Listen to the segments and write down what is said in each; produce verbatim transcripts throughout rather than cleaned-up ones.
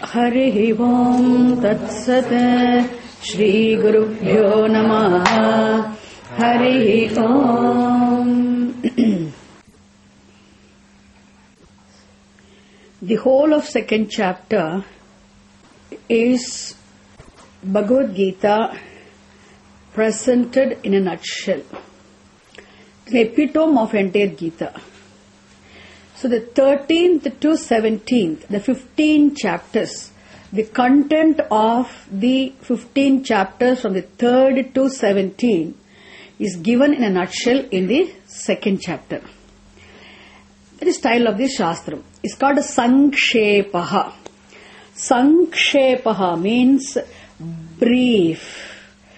Harihi Om Tat Sat Shri Gurubhyo Namaha Harihi Om. The whole of second chapter is Bhagavad Gita presented in a nutshell. The epitome of entire Gita. So the thirteenth to seventeenth, the fifteen chapters, the content of the fifteen chapters from the third to seventeenth is given in a nutshell in the second chapter. That is style of the Shastram. It's called Sankshepaha. Sankshepaha means brief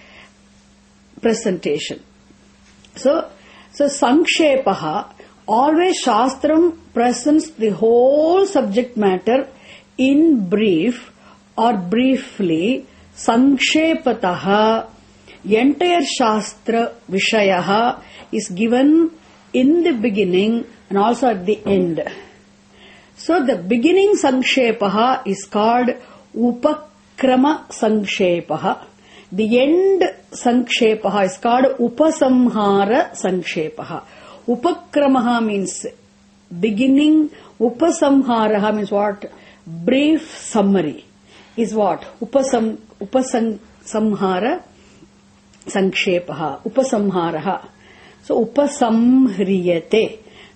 presentation. So, so Sankshepaha, always Shastram presents the whole subject matter in brief or briefly. Sankshepataha, entire Shastra Vishayaha is given in the beginning and also at the end. So the beginning Sankshepaha is called Upakrama Sankshepaha. The end Sankshepaha is called Upasamhara Sankshepaha. Upakramaha means beginning, Upasamharaha means what? Brief summary is what? Upasam, Upasamhara Sankshepaha. Upasamharaha. So Upasamhriyate.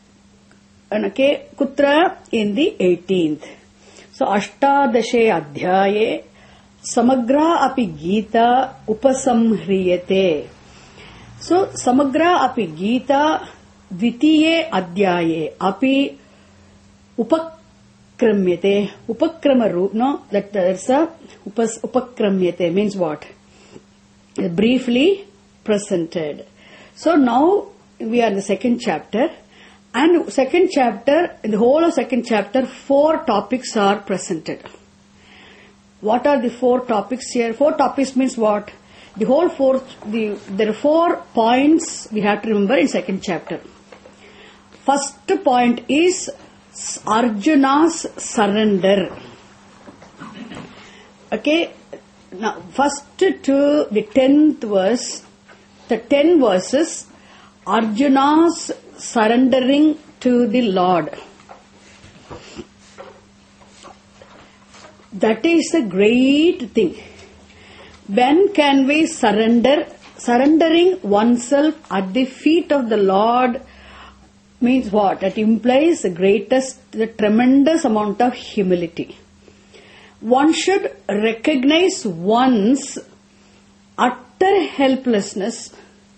Okay, Kutra in the eighteenth. So Ashtadashe Adhyaye Samagra api Gita Upasamhriyate. So Samagra api Gita Dvitiye Adhyaye api Upakramyate. Upakrama roop, no? That there's a upas, Upakramyate means what? Briefly presented. So now we are in the second chapter. And second chapter, in the whole of second chapter, four topics are presented. What are the four topics here? Four topics means what? The whole four, the, there are four points we have to remember in second chapter. First point is Arjuna's surrender. Okay, now first to the tenth verse, the ten verses, Arjuna's surrendering to the Lord. That is a great thing. When can we surrender? Surrendering oneself at the feet of the Lord means what? It implies the greatest, the tremendous amount of humility. One should recognize one's utter helplessness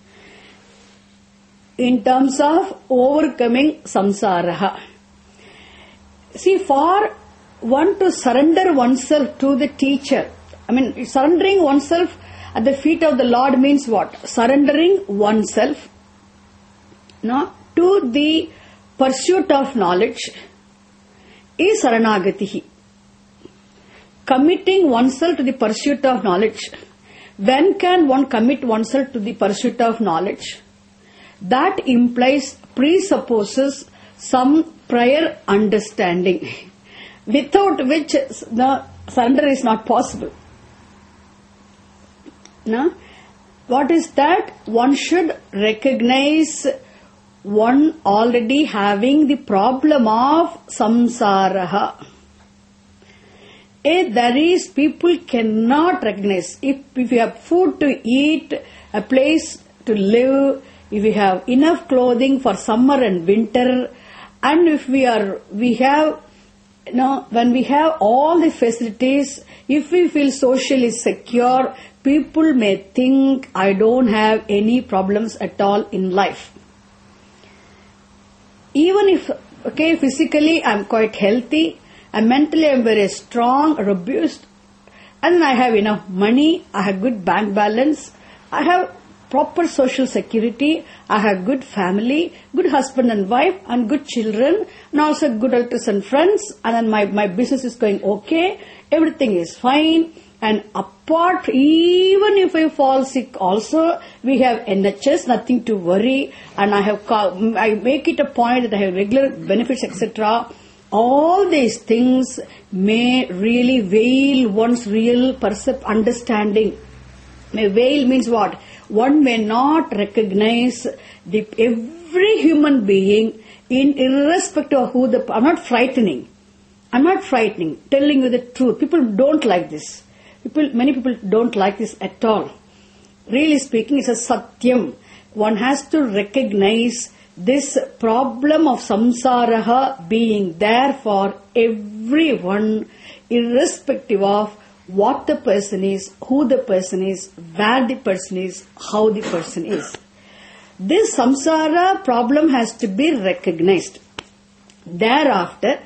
in terms of overcoming samsara. See, for one to surrender oneself to the teacher, I mean, surrendering oneself at the feet of the Lord means what? Surrendering oneself no, to the pursuit of knowledge is saranagatihi. Committing oneself to the pursuit of knowledge. When can one commit oneself to the pursuit of knowledge? That implies, presupposes some prior understanding, without which the surrender is not possible. No? What is that? One should recognize one already having the problem of samsaraha. If there is, people cannot recognize. If, if you have food to eat, a place to live, if we have enough clothing for summer and winter, and if we are, we have, you know, when we have all the facilities, if we feel socially secure, people may think I don't have any problems at all in life. Even if, okay, physically I'm quite healthy, and mentally I'm very strong, robust, and I have enough money, I have good bank balance, I have proper social security, I have good family, good husband and wife, and good children, and also good relatives and friends, and then my, my business is going okay, everything is fine, and apart, even if I fall sick also, we have N H S, nothing to worry, and I have, I make it a point that I have regular benefits, et cetera. All these things may really veil one's real percept understanding. May veil means what? One may not recognize the every human being in irrespective of who the. I'm not frightening. I'm not frightening. Telling you the truth. People don't like this. People, many people don't like this at all. Really speaking, it's a satyam. One has to recognize this problem of samsara being there for everyone, irrespective of what the person is, who the person is, where the person is, how the person is. This samsara problem has to be recognized. Thereafter,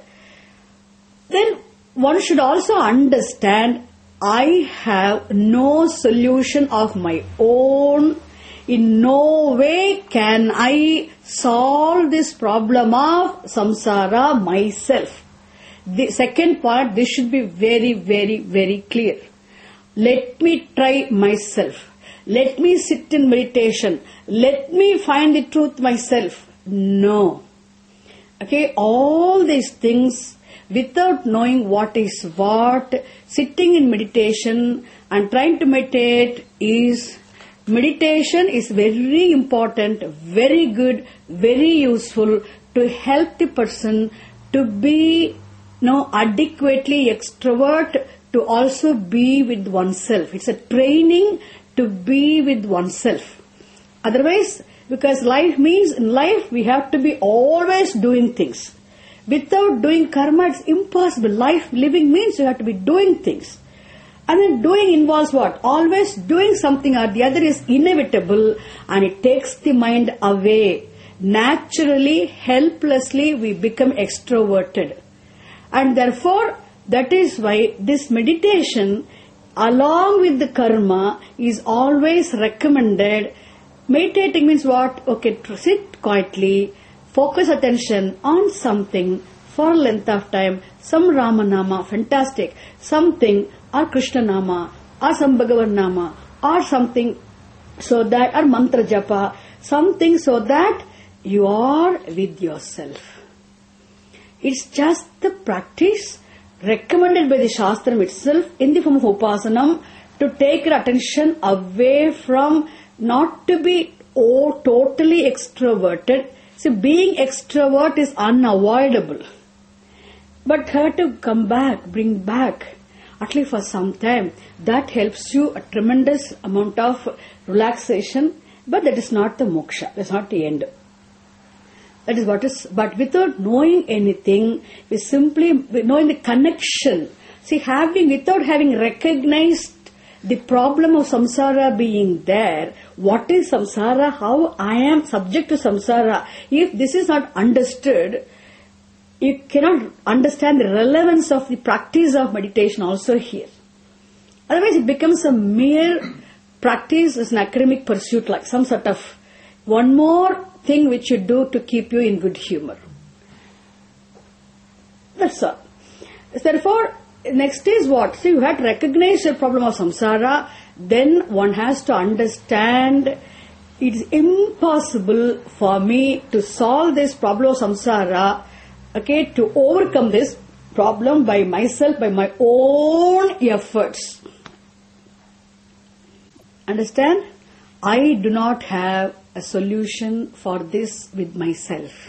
then one should also understand, I have no solution of my own. In no way can I solve this problem of samsara myself. The second part, this should be very, very, very clear. Let me try myself. Let me sit in meditation. Let me find the truth myself. No. Okay, all these things, without knowing what is what, sitting in meditation and trying to meditate is, meditation is very important, very good, very useful to help the person to be, you know, adequately extrovert, to also be with oneself. It's a training to be with oneself. Otherwise, because life means, in life we have to be always doing things. Without doing karma, it's impossible. Life living means you have to be doing things. And then doing involves what? Always doing something or the other is inevitable, and it takes the mind away. Naturally, helplessly, we become extroverted. And therefore, that is why this meditation, along with the karma, is always recommended. Meditating means what? Okay, sit quietly, focus attention on something for a length of time, some Ramanama, fantastic, something, or Krishna Nama, or some Bhagavan Nama, or something so that, or Mantra Japa, something so that you are with yourself. It's just the practice recommended by the Shastram itself in the form of Upasanam to take your attention away from, not to be oh, totally extroverted. See, being extrovert is unavoidable. But have to come back, bring back, at least for some time. That helps you a tremendous amount of relaxation, but that is not the moksha, that's not the end. That is what is, but without knowing anything, we simply, knowing the connection. See, having, without having recognized the problem of samsara being there, what is samsara, how I am subject to samsara, if this is not understood, you cannot understand the relevance of the practice of meditation also here. Otherwise it becomes a mere practice, as an academic pursuit, like some sort of one more thing which you do to keep you in good humor. That's all. Therefore, next is what? So you have to recognize the problem of samsara, then one has to understand it is impossible for me to solve this problem of samsara, okay, to overcome this problem by myself, by my own efforts. Understand? I do not have a solution for this with myself.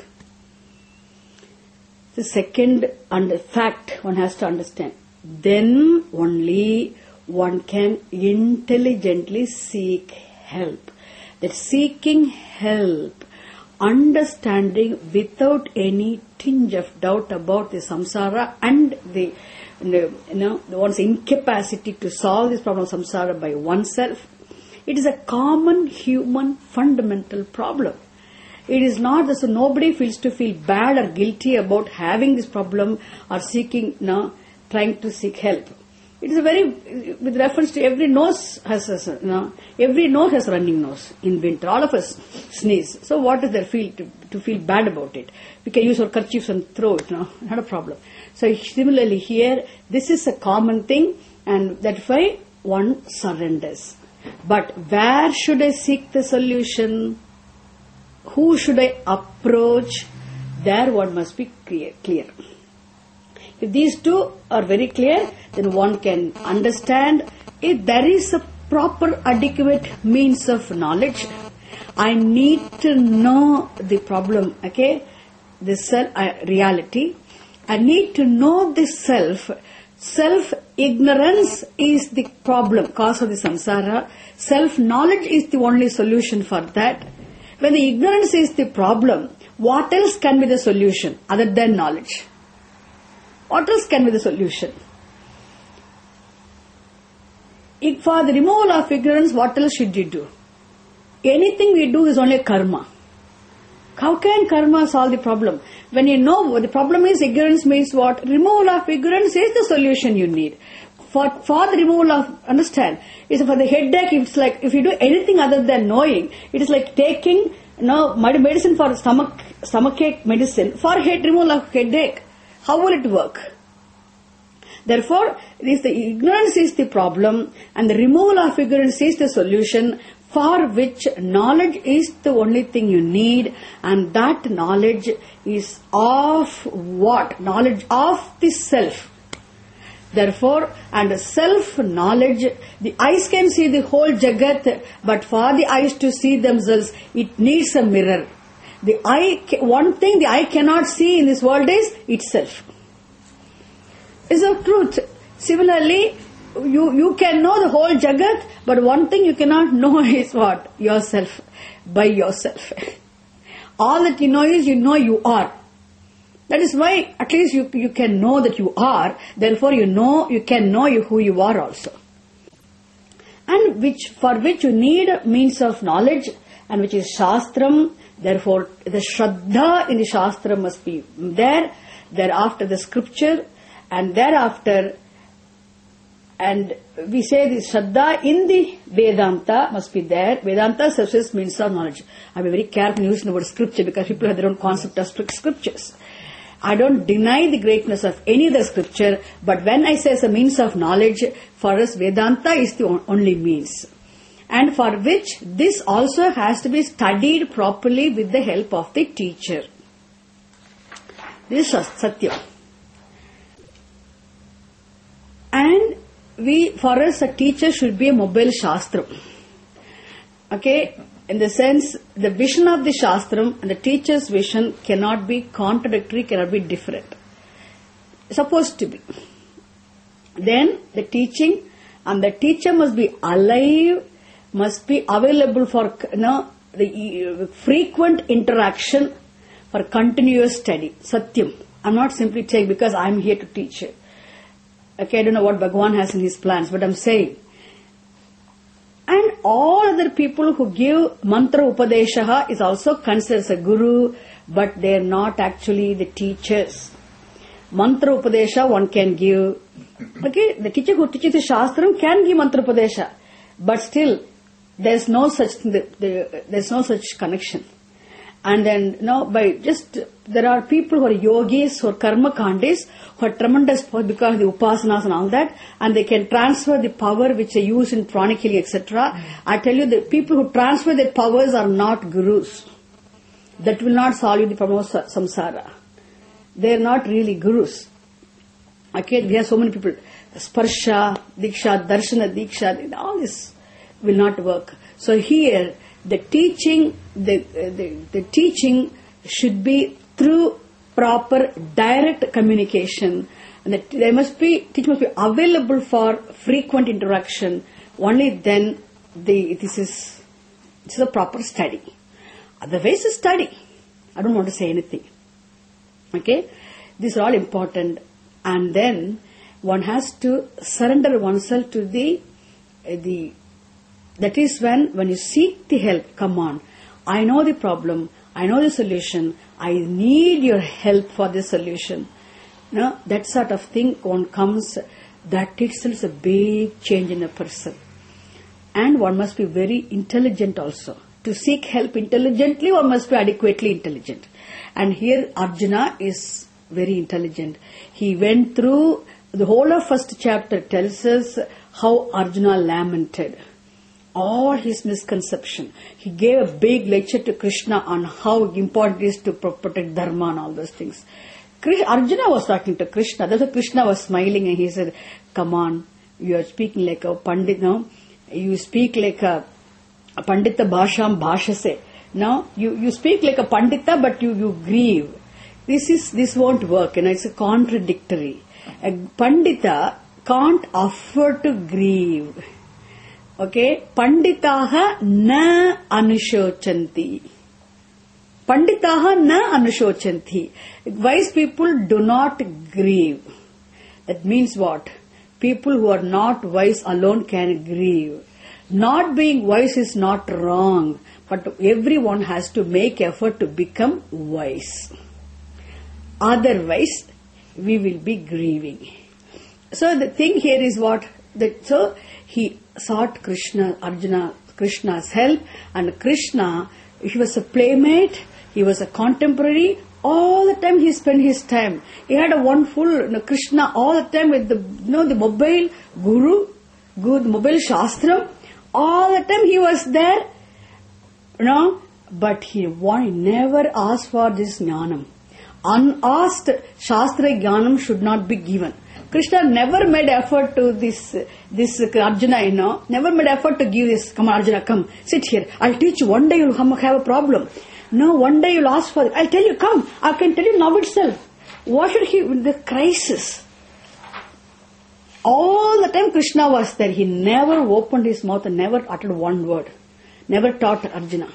The second under fact one has to understand. Then only one can intelligently seek help. That seeking help, understanding without any tinge of doubt about the samsara and the, you know, one's incapacity to solve this problem of samsara by oneself. It is a common human fundamental problem. It is not that so nobody feels to feel bad or guilty about having this problem or seeking, you know, trying to seek help. It is a very, with reference to every nose has, a, you know, every nose has running nose in winter. All of us sneeze. So what does there feel to, to feel bad about it? We can use our kerchiefs and throw it, no, not a problem. So similarly here, this is a common thing, and that's why one surrenders. But where should I seek the solution? Who should I approach? There one must be clear. clear. If these two are very clear, then one can understand if there is a proper adequate means of knowledge. I need to know the problem, okay, the self, uh, reality. I need to know the self. Self-ignorance is the problem, cause of the samsara. Self-knowledge is the only solution for that. When the ignorance is the problem, what else can be the solution other than knowledge? What else can be the solution? If for the removal of ignorance, what else should you do? Anything we do is only karma. How can karma solve the problem? When you know what the problem is, ignorance means what? Removal of ignorance is the solution you need. For, for the removal of, understand, it's for the headache, it's like, if you do anything other than knowing, it is like taking, you know, medicine for stomach, stomachache medicine, for head removal of headache. How will it work? Therefore, it is the ignorance is the problem, and the removal of ignorance is the solution, for which knowledge is the only thing you need, and that knowledge is of what? Knowledge of the self. Therefore, and self-knowledge, the eyes can see the whole jagat, but for the eyes to see themselves, it needs a mirror. The eye, one thing the eye cannot see in this world is itself. It's a truth. Similarly, you, you can know the whole jagat, but one thing you cannot know is what? Yourself. By yourself. All that you know is you know you are. That is why at least you, you can know that you are, therefore you know, you can know you, who you are also. And which, for which you need means of knowledge, and which is Shastram, therefore the Shraddha in the Shastra must be there, thereafter the scripture, and thereafter, and we say the Shraddha in the Vedanta must be there. Vedanta says means of knowledge. I will be very careful using the word scripture because people have their own concept of scriptures. I don't deny the greatness of any other scripture, but when I say as a means of knowledge, for us Vedanta is the only means. And for which this also has to be studied properly with the help of the teacher. This is Satya. And we, for us, a teacher should be a mobile Shastram. Okay? In the sense, the vision of the Shastram and the teacher's vision cannot be contradictory, cannot be different. Supposed to be. Then, the teaching, and the teacher must be alive, must be available for, you know, the frequent interaction, for continuous study. Satyam. I'm not simply saying because I'm here to teach you. Okay, I don't know what Bhagavan has in his plans, but I'm saying. And all other people who give mantra upadeshaha is also considered as a guru, but they are not actually the teachers. Mantra upadesha one can give. Okay, the teacher who teaches the Shastram can give mantra upadesha, but still there's no such the, the, there's no such connection. And then, you know, by just, there are people who are yogis, who are karma kandis, who are tremendous because of the upasanas and all that, and they can transfer the power which they use in pranic healing, et cetera. I tell you, the people who transfer their powers are not gurus. That will not solve you the problem of samsara. They are not really gurus. Okay, we have so many people. Sparsha, Diksha, Darshana, Diksha, all this will not work. So here, the teaching, the, the, the teaching should be through proper direct communication, and that there must be, teaching must be available for frequent interaction. Only then the, this is, this is a proper study. Otherwise, it's study. I don't want to say anything. Okay? These are all important. And then one has to surrender oneself to the, the, that is when, when you seek the help, come on, I know the problem, I know the solution, I need your help for the solution. No, that sort of thing one comes, that itself is a big change in a person. And one must be very intelligent also. To seek help intelligently, one must be adequately intelligent. And here Arjuna is very intelligent. He went through, the whole of first chapter tells us how Arjuna lamented all his misconception. He gave a big lecture to Krishna on how important it is to protect dharma and all those things. Arjuna was talking to Krishna. That's why Krishna was smiling and he said, come on, you are speaking like a Pandit now. You speak like a, a Pandita Bhasham Bhashase. Now, you, you speak like a Pandita but you, you grieve. This is, this won't work, you know, it's a contradictory. A Pandita can't afford to grieve. Okay? Panditaha na anushocanti. Panditaha na anushocanti. Wise people do not grieve. That means what? People who are not wise alone can grieve. Not being wise is not wrong, but everyone has to make effort to become wise. Otherwise, we will be grieving. So the thing here is what? That, so he sought Krishna, Arjuna, Krishna's help, and Krishna, he was a playmate, he was a contemporary. All the time he spent his time. He had a wonderful, you know, Krishna all the time with the, you know, the mobile guru, good mobile shastram. All the time he was there, you know, but he never asked for this jnanam. Unasked shastra jnanam should not be given. Krishna never made effort to this, this Arjuna, you know, never made effort to give this, come Arjuna, come, sit here, I'll teach you, one day you'll have a problem. No, one day you'll ask for it. I'll tell you, come, I can tell you now itself. What should he, the crisis? All the time Krishna was there. He never opened his mouth and never uttered one word. Never taught Arjuna.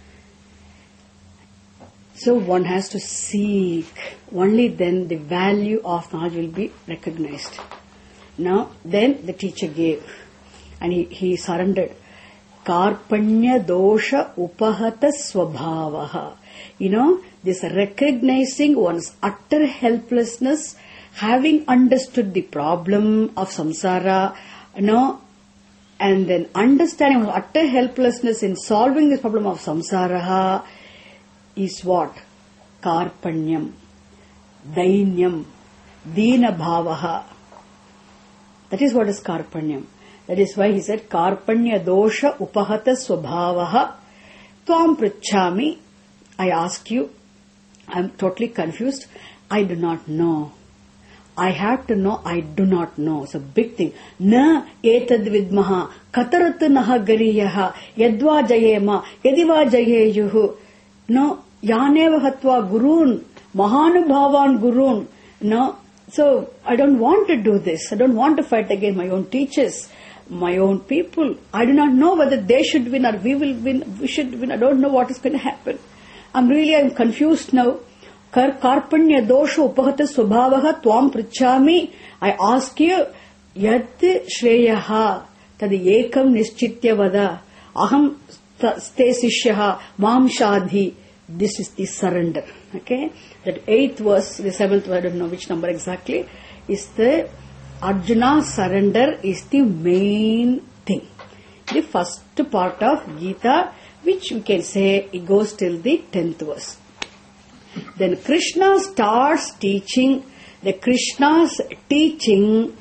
So one has to seek. Only then the value of knowledge will be recognized. Now, then the teacher gave. And he, he surrendered. Karpanya dosha upahata swabhavaha. You know, this recognizing one's utter helplessness, having understood the problem of samsara, you know, and then understanding one's utter helplessness in solving this problem of samsara is what? Karpanyam, dainyam, dina bhavaha. That is what is karpanyam. That is why he said, Karpanya dosha upahata swabhavaha tvam pritchami. I ask you, I am totally confused. I do not know. I have to know, I do not know. It's a big thing. Na etad vidmaha katarat naha gariyaha yadva jayema yadiva jayeyuhu. No, yaneva hatva gurun mahanubhavan gurun. No, so I don't want to do this. I don't want to fight against my own teachers, my own people. I do not know whether they should win or we will win, we should win. I don't know what is going to happen. I'm really, I'm confused now. Karpanya dosha upahata swabhavaha tvam pritchami. I ask you, yat shreyaha tad ekam nischitya vada aham ste sishyaha mam shadhi. This is the surrender. Okay? That eighth verse, the seventh, I don't know which number exactly, is the Arjuna's surrender is the main thing. The first part of Gita, which we can say it goes till the tenth verse. Then Krishna starts teaching, the Krishna's teaching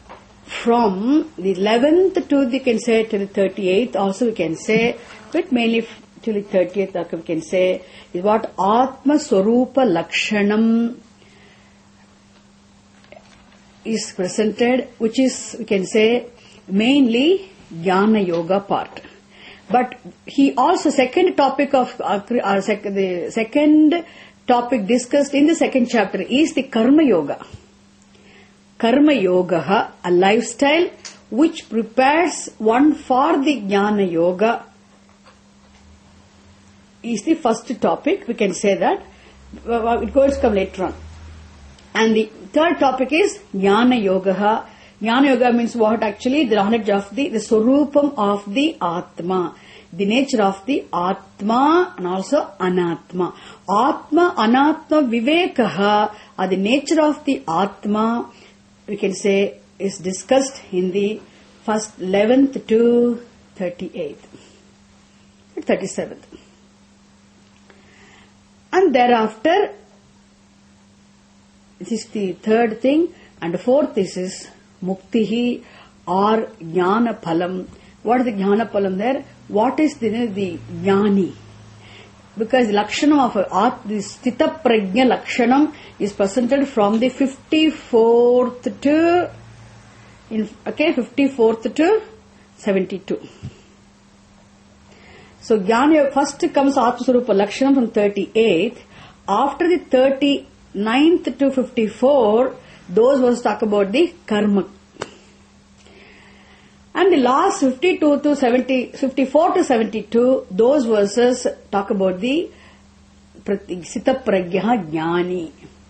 from the eleventh to the, can say till the thirty-eighth, also we can say, but mainly till the thirtieth, we can say, is what Atma Swarupa Lakshanam is presented, which is, we can say, mainly Jnana Yoga part. But he also, second topic of, uh, sec, the second topic discussed in the second chapter is the Karma Yoga. Karma Yoga, a lifestyle which prepares one for the Jnana Yoga, is the first topic. We can say that. It goes to come later on. And the third topic is Jnana Yoga. Jnana Yoga means what actually? The knowledge of the, the Swarupam of the Atma. The nature of the Atma and also Anatma. Atma, Anatma, Vivekaha are the nature of the Atma, we can say, is discussed in the first eleventh to thirty-eighth. thirty-seventh. And thereafter, this is the third thing. And the fourth is, is Muktihi or Jnana Phalam. What is the Jnana Phalam there? What is the, the Jnani? because the Lakshanam of At, the Sthita Prajna Lakshanam is presented from the fifty-fourth to, in, okay, fifty-fourth to seventy-two. So Jnana first comes Atmaswarupa Lakshanam from thirty-eighth. After the thirty-ninth to fifty-four, those was talk about the Karma. And the last fifty-two to seventy, fifty-four to seventy-two, those verses talk about the Sthita Prajna Jnani.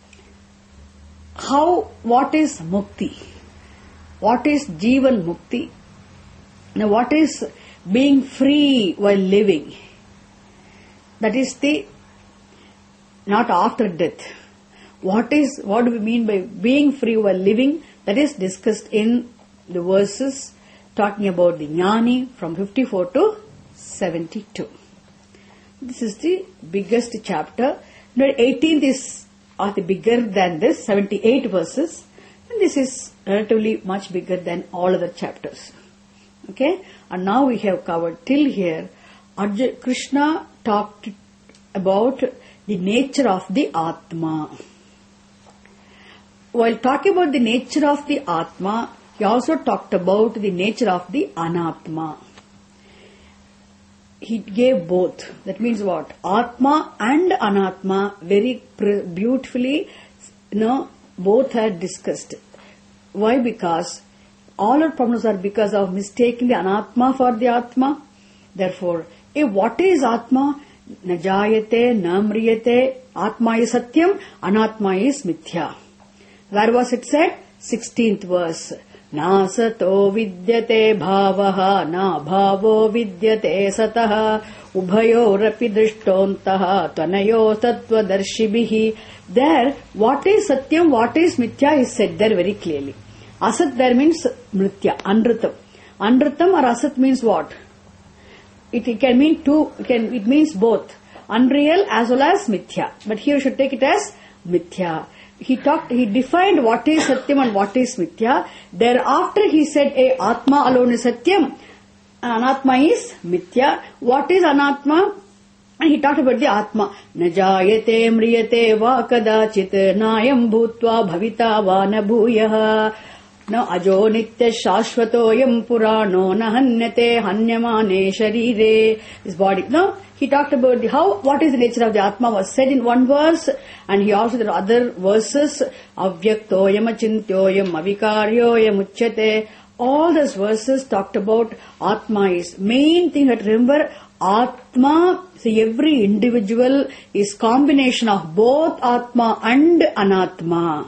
How, what is Mukti? What is Jivan Mukti? Now what is being free while living? That is the, not after death. What is, what do we mean by being free while living? That is discussed in the verses talking about the Jnani from fifty-four to seventy-two. This is the biggest chapter. The eighteenth is are the bigger than this, seventy-eight verses, and this is relatively much bigger than all other chapters. Okay, and now we have covered till here. Arjuna, Krishna talked about the nature of the Atma. While talking about the nature of the Atma, he also talked about the nature of the Anatma. He gave both. That means what? Atma and Anatma very beautifully, you know, both are discussed. Why? Because all our problems are because of mistaking the Anatma for the Atma. Therefore, if what is Atma? Najayate, namriyate, Atma is Satyam, Anatma is Mithya. Where was it said? sixteenth verse. Nasato vidyate bhavaha na bhavo vidyate sataha ubhayorapi drishtontaha tvanayo tattvadarshibhihi. There, what is Satyam, what is Mithya is said there very clearly. Asat there means Mritya, Anritam. Anritam or Asat means what? It, it can mean two, it, can, it means both. Unreal as well as Mithya. But here you should take it as Mithya. He talked, he defined what is Satyam and what is Mithya. Thereafter he said, a Atma alone is Satyam, Anatma is Mithya. What is Anatma? And he talked about the Atma. Najayate mriyate va kadachit nayam bhutva bhavita va na bhuyah. Now ajo nitya shashvatoyam purano nahanyate hanyamane sharire. This body. Now he talked about the how, what is the nature of the Atma was said in one verse, and he also there are other verses. Avyaktoyam achintyoyam avikaryoyam uchyate. All those verses talked about Atma is. Main thing that remember, Atma, see every individual is combination of both Atma and Anatma.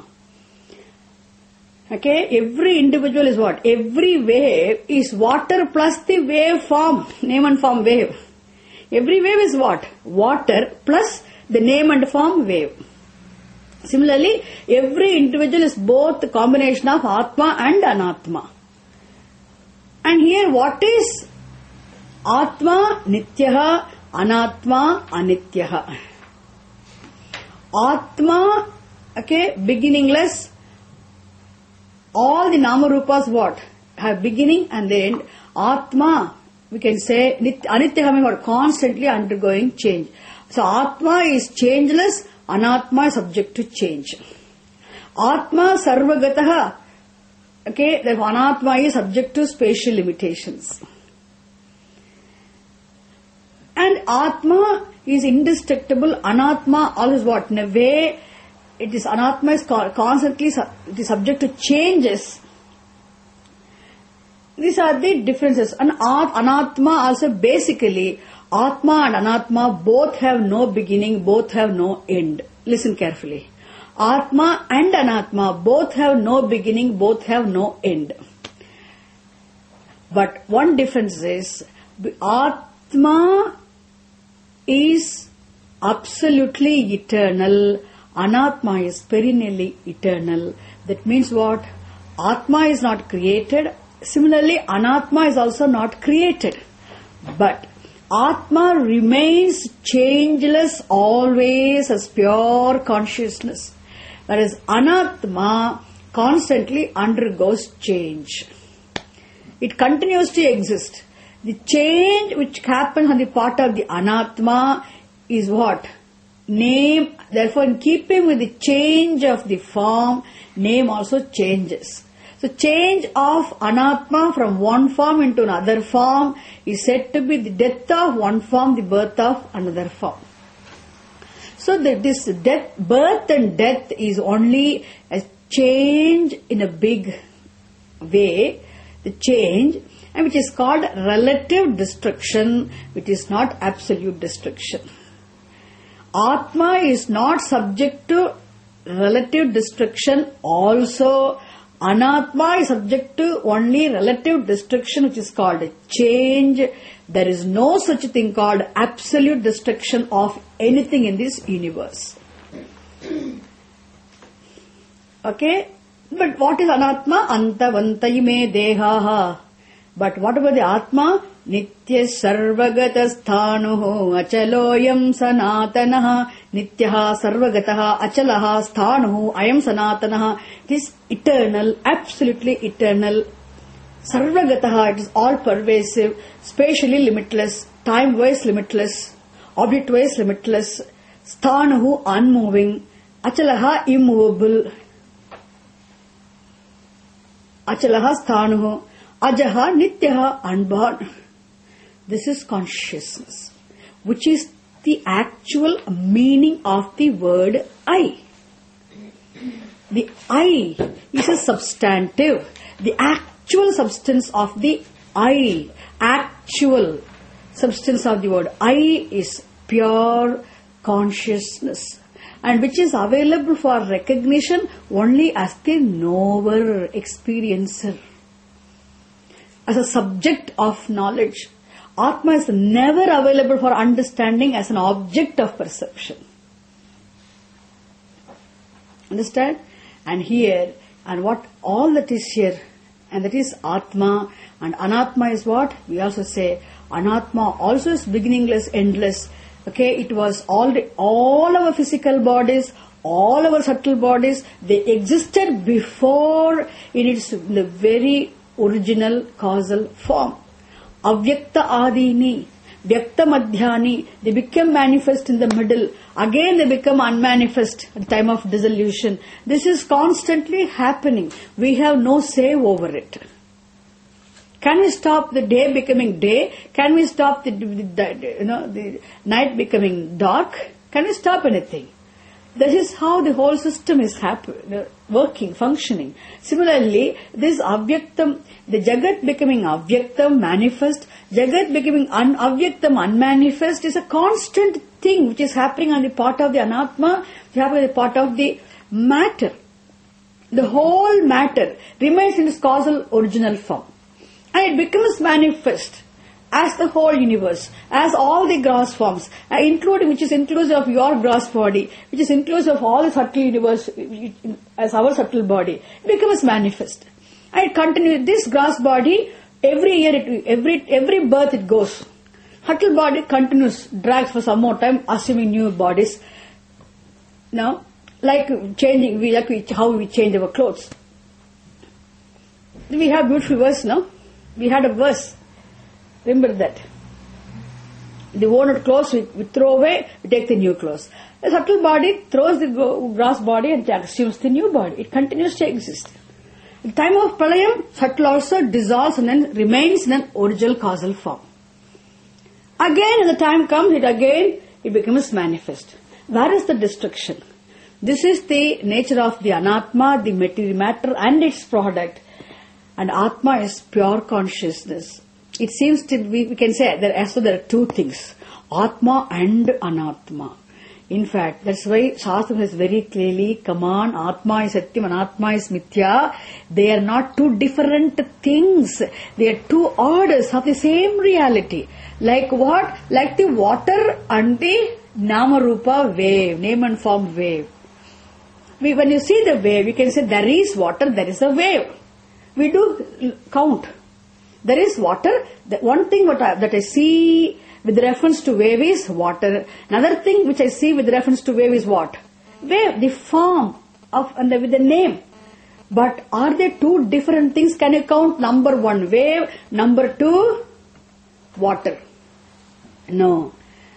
Okay, every individual is what? Every wave is water plus the wave form, name and form wave. Every wave is what? Water plus the name and form wave. Similarly, every individual is both the combination of Atma and Anatma. And here what is Atma Nityaha, Anatma Anityaha. Atma, okay, beginningless. All the Nama Rupas what? Have beginning and the end. Atma, we can say, Anityaha means what? Constantly undergoing change. So Atma is changeless, Anatma is subject to change. Atma Sarvagataha. Okay, the Anatma is subject to spatial limitations. And Atma is indestructible. Anatma always what? In a way, it is Anatma is constantly it is subject to changes. These are the differences. And Anatma also basically, Atma and Anatma both have no beginning, both have no end. Listen carefully. Atma and Anatma both have no beginning, both have no end. But one difference is, Atma is absolutely eternal, Anatma is perennially eternal. That means what? Atma is not created. Similarly, Anatma is also not created. But Atma remains changeless always as pure consciousness. Whereas Anatma constantly undergoes change. It continues to exist. The change which happens on the part of the Anatma is what? Name. Therefore, in keeping with the change of the form, name also changes. So, change of anatma from one form into another form is said to be the death of one form, the birth of another form. So, that this death, birth and death is only a change in a big way, the change, and which is called relative destruction, which is not absolute destruction. Atma is not subject to relative destruction also. Anatma is subject to only relative destruction, which is called a change. There is no such thing called absolute destruction of anything in this universe. Okay? But what is anatma? Antavantaime dehaha. But what about the atma? Nitya sarvagata sthanuho achaloyam sanatanaha. Nityaha sarvagataha achalaha sthanuho ayam sanatanaha. It is eternal, absolutely eternal. Sarvagataha, it is all pervasive, spatially limitless, time-wise limitless, object-wise limitless. Sthanuhu, unmoving. Achalaha, immovable. Achalaha sthanuhu. Ajaha nityaha, unborn. This is consciousness, which is the actual meaning of the word I. The I is a substantive, the actual substance of the I, actual substance of the word I is pure consciousness, and which is available for recognition only as the knower, experiencer. As a subject of knowledge, Atma is never available for understanding as an object of perception. Understand? And here, and what all that is here, and that is Atma, and Anatma is what? We also say, Anatma also is beginningless, endless. Okay, it was all, the, all our physical bodies, all our subtle bodies, they existed before in its in the very original causal form. Avyakta adini, vyakta madhyani, they become manifest in the middle. Again they become unmanifest at the time of dissolution. This is constantly happening. We have no say over it. Can we stop the day becoming day? Can we stop the, the you know the night becoming dark? Can we stop anything? This is how the whole system is happen, working, functioning. Similarly, this avyaktam, the jagat becoming avyaktam, manifest, jagat becoming unavyaktam, unmanifest is a constant thing which is happening on the part of the anatma, which happens on the part of the matter. The whole matter remains in its causal original form. And it becomes manifest as the whole universe, as all the gross forms, uh, including, which is inclusive of your gross body, which is inclusive of all the subtle universe as our subtle body, it becomes manifest. And it continues, this gross body, every year, it, every every birth it goes. Subtle body continues, drags for some more time, assuming new bodies. Now, like changing, we like we, how we change our clothes. We have beautiful verse, no? We had a verse. Remember that. The worn clothes we, we throw away, we take the new clothes. The subtle body throws the gross body and assumes the new body. It continues to exist. At the time of pralayam, subtle also dissolves and then remains in an original causal form. Again, when the time comes, it again, it becomes manifest. Where is the destruction? This is the nature of the anatma, the material matter and its product. And atma is pure consciousness. It seems to, we, we can say that as though there are two things, Atma and Anatma. In fact, that's why Shastra has very clearly, come on, Atma is Satyam, Anatma is Mithya. They are not two different things. They are two orders of the same reality. Like what? Like the water and the Nama Rupa wave, name and form wave. We, when you see the wave, you can say there is water, there is a wave. We do count. There is water. The one thing what I, that I see with reference to wave is water. Another thing which I see with reference to wave is what? Wave, the form of and the, with the name. But are they two different things? Can you count? Number one, wave. Number two, water. No.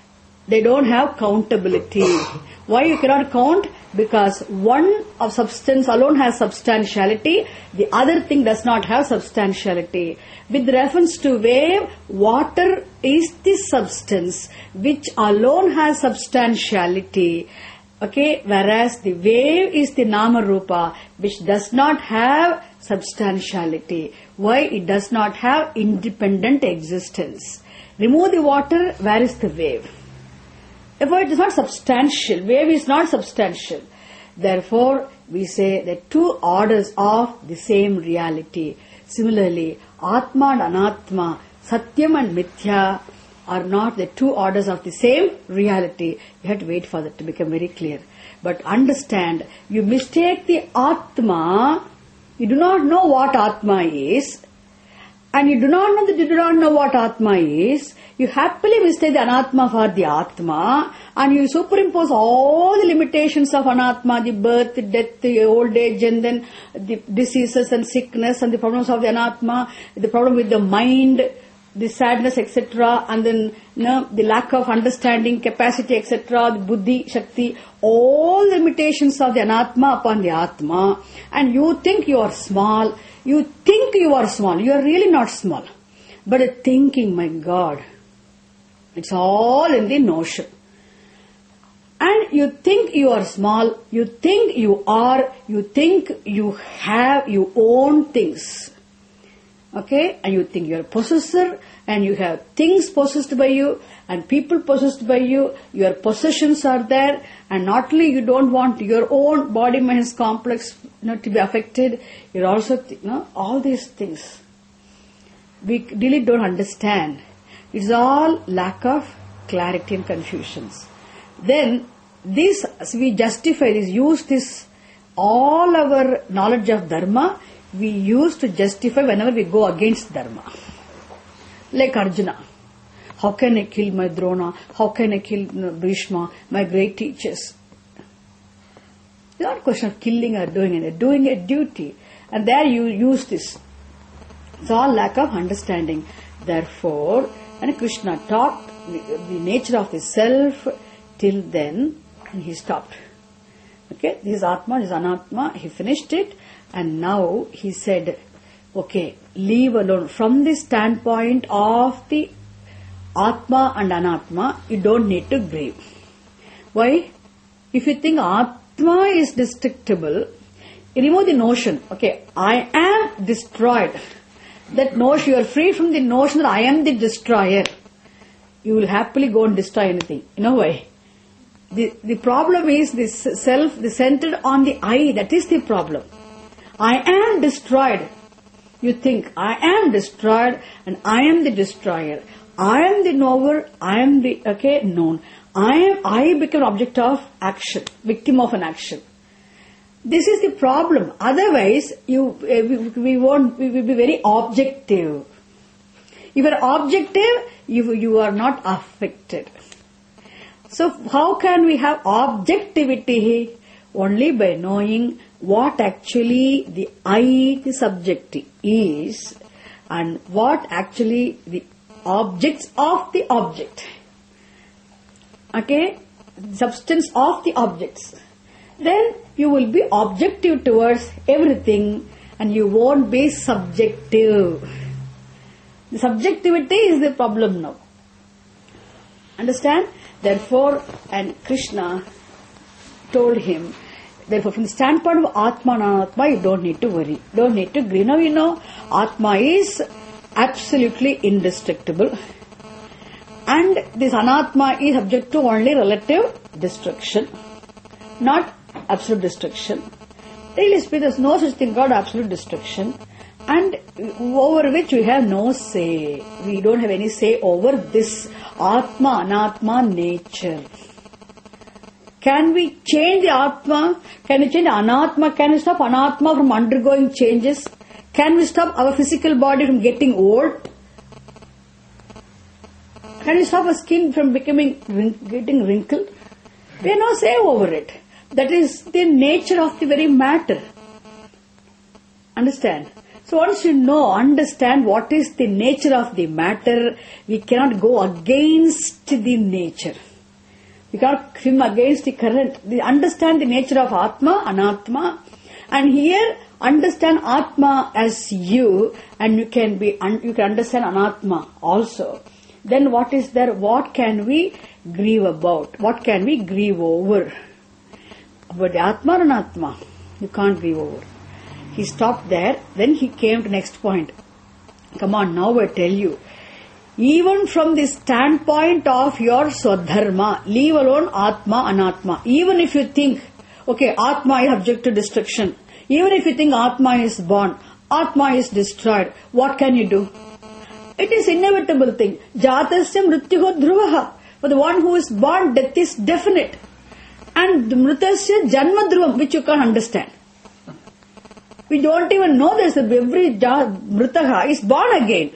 They don't have countability. Why you cannot count? Because one of substance alone has substantiality, the other thing does not have substantiality. With reference to wave, water is the substance which alone has substantiality. Okay, whereas the wave is the nama rupa which does not have substantiality. Why? It does not have independent existence. Remove the water, where is the wave? Therefore, it is not substantial. Wave is not substantial. Therefore, we say the two orders of the same reality. Similarly, Atma and Anatma, Satyam and Mithya are not the two orders of the same reality. You have to wait for that to become very clear. But understand, you mistake the Atma, you do not know what Atma is, and you do not know that you do not know what Atma is, you happily mistake the Anatma for the Atma, and you superimpose all the limitations of Anatma, the birth, the death, the old age, and then the diseases and sickness, and the problems of the Anatma, the problem with the mind, the sadness, et cetera, and then you know, the lack of understanding, capacity, et cetera, the buddhi, shakti, all the limitations of the Anatma upon the Atma, and you think you are small, you think you are small, you are really not small. But a thinking, my God, it's all in the notion. And you think you are small, you think you are, you think you have, you own things. Okay, and you think you are a possessor, and you have things possessed by you, and people possessed by you, your possessions are there, and not only you don't want your own body-mind complex you know, to be affected, you're also, you know, all these things. We really don't understand. It's all lack of clarity and confusions. Then, this, we justify this, use this, all our knowledge of Dharma, we use to justify whenever we go against Dharma. Like Arjuna. How can I kill my Drona? How can I kill Bhishma, my great teachers? It's not a question of killing or doing it. They're doing a duty. And there you use this. It's all lack of understanding. Therefore, when Krishna taught the, the nature of the self, till then, he stopped. Okay, this is Atma, this is Anatma. He finished it. And now he said, okay, leave alone. From the standpoint of the Atma and Anatma, you don't need to grieve. Why? If you think Atma is destructible, you remove the notion, okay, I am destroyed. That notion, you are free from the notion that I am the destroyer. You will happily go and destroy anything. You know why? The, the problem is this self, the centered on the I, that is the problem. I am destroyed. You think, I am destroyed and I am the destroyer. I am the knower, I am the, okay, known. I am, I become object of action, victim of an action. This is the problem. Otherwise, you, uh, we, we won't, we will be very objective. If you are objective, you, you are not affected. So how can we have objectivity? Only by knowing what actually the I, the subject is, and what actually the objects of the object. Okay? Substance of the objects. Then you will be objective towards everything and you won't be subjective. The subjectivity is the problem now. Understand? Therefore, and Krishna told him, therefore from the standpoint of Atma and Anatma, you don't need to worry. Don't need to grieve. Now you know, Atma is absolutely indestructible. And this Anatma is subject to only relative destruction, not absolute destruction. Really speaking, there is no such thing called absolute destruction, and over which we have no say. We don't have any say over this Atma, Anatma nature. Can we change the Atma? Can we change the Anatma? Can we stop Anatma from undergoing changes? Can we stop our physical body from getting old? Can we stop our skin from becoming getting wrinkled? We have no say over it. That is the nature of the very matter. Understand? So once you know, understand what is the nature of the matter, we cannot go against the nature. You cannot swim against the current. They understand the nature of Atma, Anatma. And here, understand Atma as you, and you can be, you can understand Anatma also. Then what is there? What can we grieve about? What can we grieve over? About the Atma or Anatma? You can't grieve over. He stopped there. Then he came to next point. Come on, now I tell you. Even from the standpoint of your Swadharma, leave alone Atma, Anatma. Even if you think, okay, Atma is subject to destruction. Even if you think Atma is born, Atma is destroyed, what can you do? It is inevitable thing. Jatasya mrityuho dhruvaha. For the one who is born, death is definite. And mritasya janma dhruvam, which you can't understand. We don't even know this. Every mritaha is born again.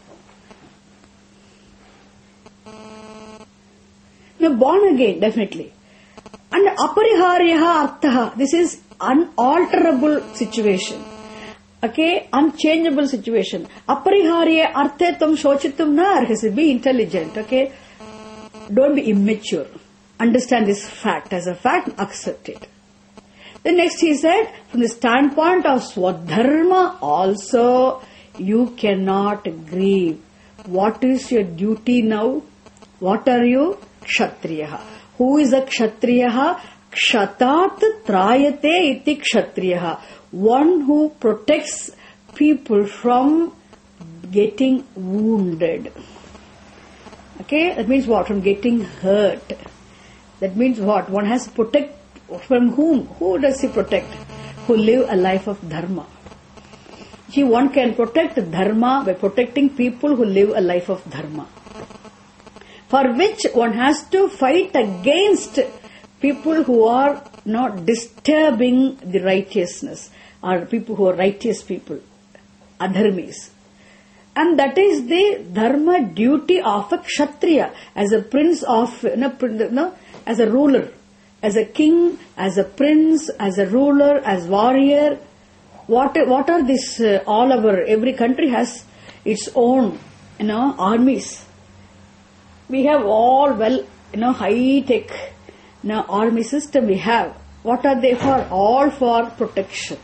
You are born again, definitely. And apariharyaha arthaha. This is unalterable situation. Okay, unchangeable situation. Apariharya arthetam shochitum na arhasi. Be intelligent, okay? Don't be immature. Understand this fact as a fact and accept it. Then next he said, from the standpoint of Swadharma also, you cannot grieve. What is your duty now? What are you? Kshatriyaha. Who is a Kshatriyaha? Kshatat trayate iti Kshatriyaha. One who protects people from getting wounded. Okay, that means what? From getting hurt. That means what? One has to protect. From whom? Who does he protect? Who live a life of dharma. See, one can protect dharma by protecting people who live a life of dharma. For which one has to fight against people who are not disturbing the righteousness, or people who are righteous people, adharmis. And that is the dharma duty of a kshatriya, as a prince of, no, no, as a ruler, as a king, as a prince, as a ruler, as warrior. What what are these? Uh, all over every country has its own, you know, armies. We have all well, you know, high tech, you know, army system we have. What are they for? All for protection.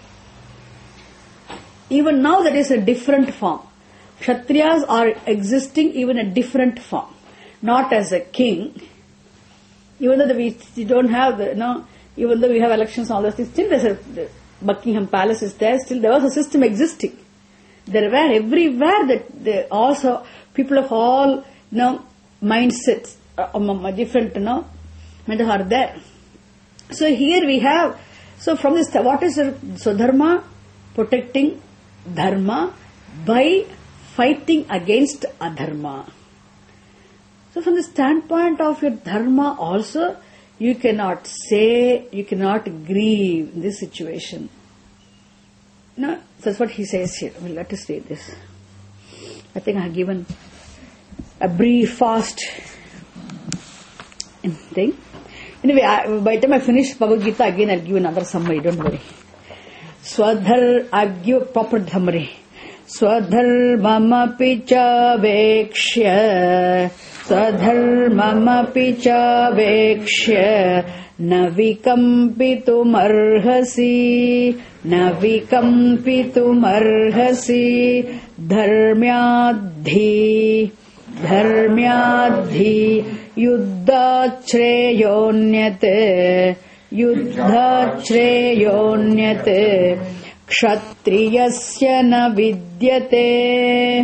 Even now that is a different form. Kshatriyas are existing even a different form. Not as a king. Even though we don't have, the, you know, even though we have elections and all those things, still there's a, the Buckingham Palace is there, still there was a system existing. There were everywhere that they also, people of all, you know, mindsets, uh, different, you know, mentors are there. So here we have, so from this, what is so dharma? Protecting dharma by fighting against adharma. So from the standpoint of your dharma also, you cannot say, you cannot grieve in this situation. No, that's what he says here. Well, let us read this. I think I have given a brief, fast thing. Anyway, I, by the time I finish Bhagavad Gita, again I'll give you another summary, don't worry. Swadhar, I'll give a proper summary. Swadharmamapi cha vekshya Swadharmamapi cha vekshya Navikampitum arhasi Navikampitum arhasi Dharmyadhi Dharmyadhi Yuddhachreyonyate Yuddhachreyonyate Kshatriyasya na vidyate.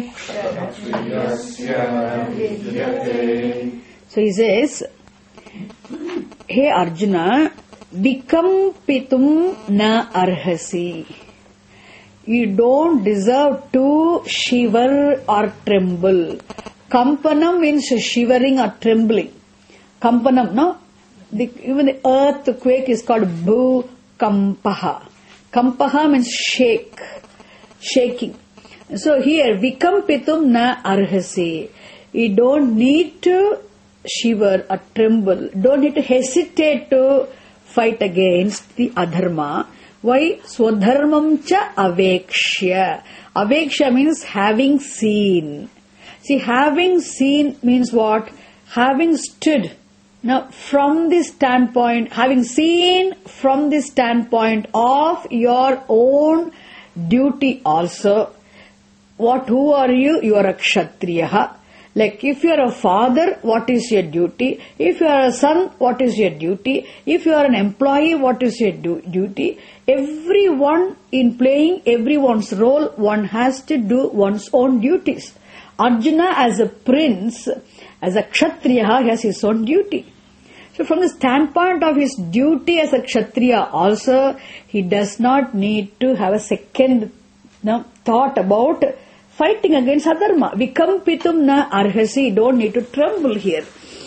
So he says, hey Arjuna, vikampitum na arhasi. You don't deserve to shiver or tremble. Kampanam means shivering or trembling. Kampanam, no? The, even the earthquake is called bhukampaha. Kampaha means shake, shaking. So here, vikampitum na arhasi. You don't need to shiver or tremble. Don't need to hesitate to fight against the adharma. Why? Swadharmam cha avekshya. Avekshya means having seen. See, having seen means what? Having stood Now, from this standpoint, having seen from this standpoint of your own duty also, what, who are you? You are a Kshatriya. Like if you are a father, what is your duty? If you are a son, what is your duty? If you are an employee, what is your du- duty? Everyone in playing everyone's role, one has to do one's own duties. Arjuna as a prince, as a Kshatriya, has his own duty. So from the standpoint of his duty as a Kshatriya also, he does not need to have a second no, thought about fighting against adharma. Vikampitum na arhasi. Don't need to tremble here.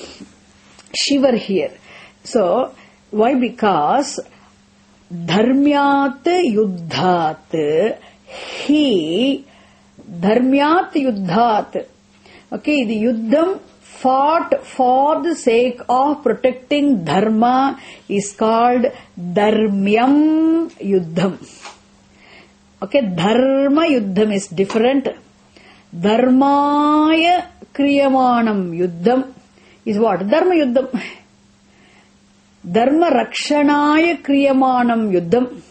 Shiver here. So, why? Because dharmyat yuddhat. He, dharmyat yuddhat. Okay, the yuddham fought for the sake of protecting dharma is called dharmyam yuddham. Okay, dharma yuddham is different. Dharmaya kriyamanam yuddham is what? Dharma yuddham. Dharma rakshanaya kriyamanam yuddham.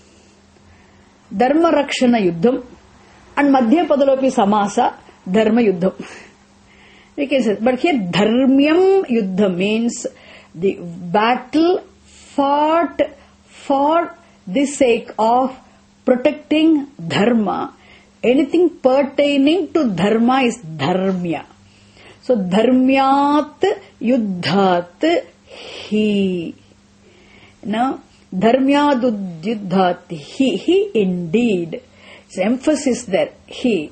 Dharma rakshana yuddham. And madhya padalopi samasa dharma yuddham. We can say, but here dharmyam yuddham means the battle fought for the sake of protecting dharma. Anything pertaining to dharma is dharmya. So dharmyat yuddhat he. Now dharmyad yuddhat he. He indeed. So emphasis there. He.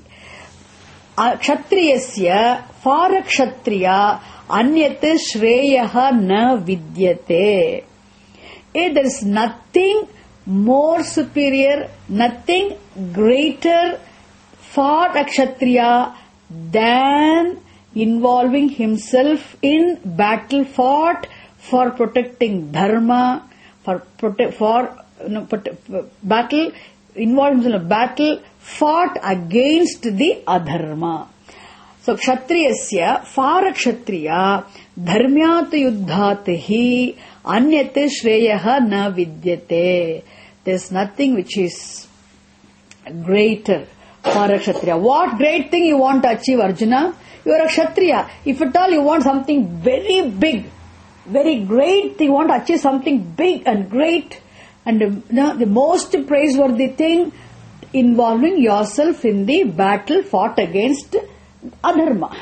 Kshatriyasya for a kshatriya anyat shreyaha na vidyate. There is nothing more superior, nothing greater for a kshatriya than involving himself in battle fought for protecting dharma, for prote- for you know, prote- battle, involved himself in a battle fought against the adharma. So kshatriyasya, for a kshatriya, dharmyat yuddhat hi anyat shreyaha na vidyate. There is nothing which is greater for a kshatriya. What great thing you want to achieve, Arjuna? You are a kshatriya. If at all you want something very big, very great, you want to achieve something big and great, and you know, the most praiseworthy thing, involving yourself in the battle fought against adharma.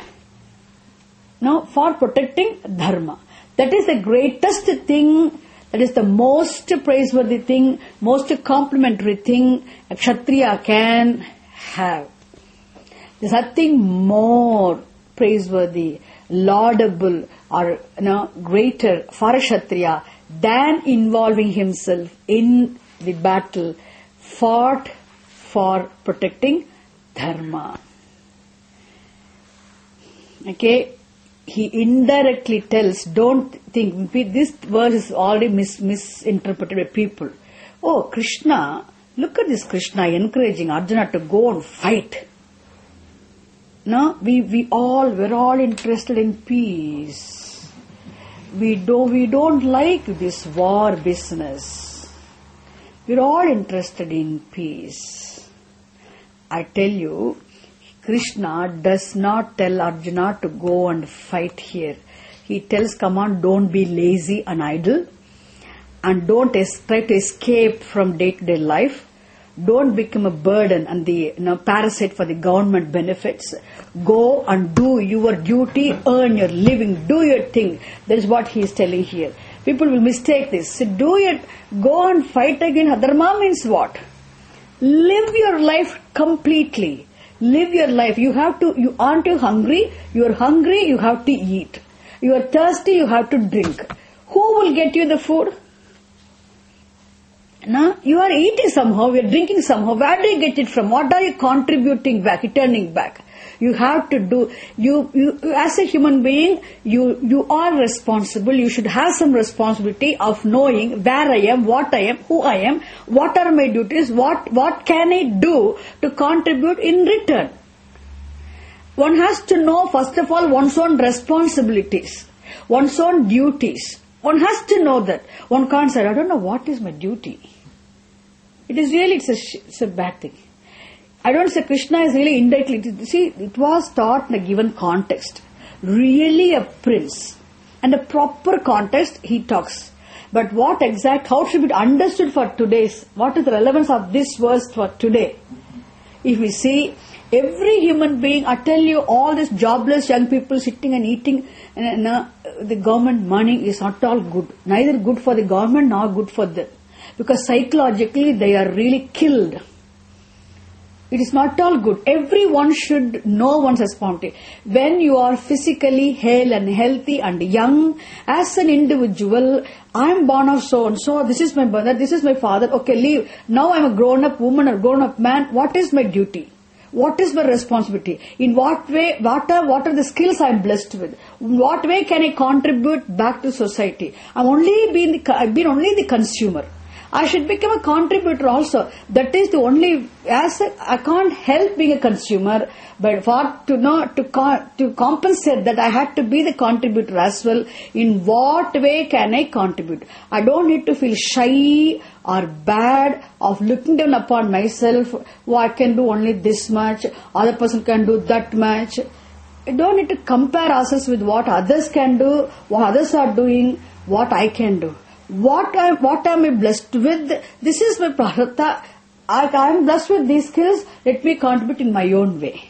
No, for protecting dharma. That is the greatest thing. That is the most praiseworthy thing, most complimentary thing a kshatriya can have. There's nothing more praiseworthy, laudable, or you know, greater for a kshatriya than involving himself in the battle fought for protecting dharma. Okay. He indirectly tells, don't think, this verse is already mis- misinterpreted by people. Oh, Krishna, look at this Krishna encouraging Arjuna to go and fight. No, we, we all, we're all interested in peace. We, do, we don't like this war business. We're all interested in peace. I tell you, Krishna does not tell Arjuna to go and fight here. He tells, come on, don't be lazy and idle, and don't es- try to escape from day-to-day life. Don't become a burden and the you know, parasite for the government benefits. Go and do your duty, earn your living, do your thing. That is what he is telling here. People will mistake this. So do it. Go and fight against adharma means what? Live your life completely. Live your life. You have to, you aren't you hungry? You are hungry, you have to eat. You are thirsty, you have to drink. Who will get you the food? No, you are eating somehow, you are drinking somehow. Where do you get it from? What are you contributing back, returning back? You have to do, you, you, as a human being, you, you are responsible. You should have some responsibility of knowing where I am, what I am, who I am, what are my duties, what, what can I do to contribute in return. One has to know, first of all, one's own responsibilities. one's own duties. One has to know that. One can't say, I don't know what is my duty. It is really, it's a, it's a bad thing. I don't say Krishna is really indirectly. See, it was taught in a given context. Really a prince. And a proper context, he talks. But what exact, how should it be understood for today's, what is the relevance of this verse for today? If we see, every human being, I tell you, all these jobless young people sitting and eating, and uh, the government money is not all good. Neither good for the government nor good for them. Because psychologically they are really killed. It is not all good. Everyone should know one's responsibility. When you are physically hale and healthy and young, as an individual, I am born of so and so, this is my brother, this is my father, okay, leave. Now I am a grown up woman or grown up man, what is my duty? What is my responsibility? In what way, what are, what are the skills I am blessed with? In what way can I contribute back to society? I'm only been the, I've been only the consumer. I should become a contributor also. That is the only, as a, I can't help being a consumer, but for to know, to, to compensate that I had to be the contributor as well. In what way can I contribute? I don't need to feel shy or bad of looking down upon myself. Oh, I can do only this much, other person can do that much. I don't need to compare ourselves with what others can do, what others are doing, what I can do. What I what am I blessed with? This is my prarabdha. I am blessed with these skills. Let me contribute in my own way.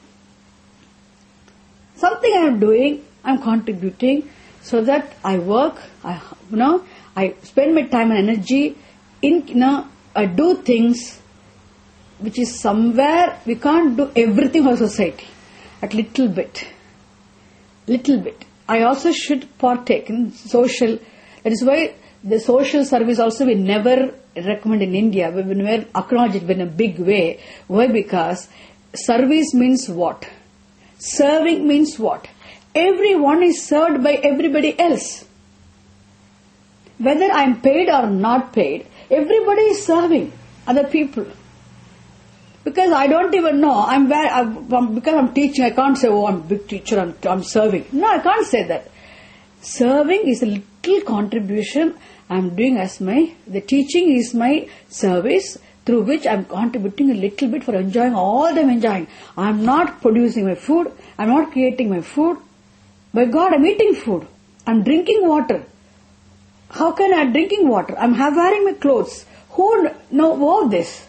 Something I am doing, I am contributing, so that I work. I you know I spend my time and energy in you know I do things which is somewhere we can't do everything for society. At little bit, little bit. I also should partake in social. That is why the social service also we never recommend in India. We never acknowledge it in a big way. Why? Because service means what? Serving means what? Everyone is served by everybody else. Whether I am paid or not paid, everybody is serving other people. Because I don't even know, I'm where, I'm, because I'm teaching, I can't say, oh, I'm a big teacher, I'm, I'm serving. No, I can't say that. Serving is a little contribution I'm doing as my, the teaching is my service through which I'm contributing a little bit for enjoying all I'm enjoying. I'm not producing my food, I'm not creating my food. By God, I'm eating food, I'm drinking water. How can I drinking water? I'm wearing my clothes. Who know all this?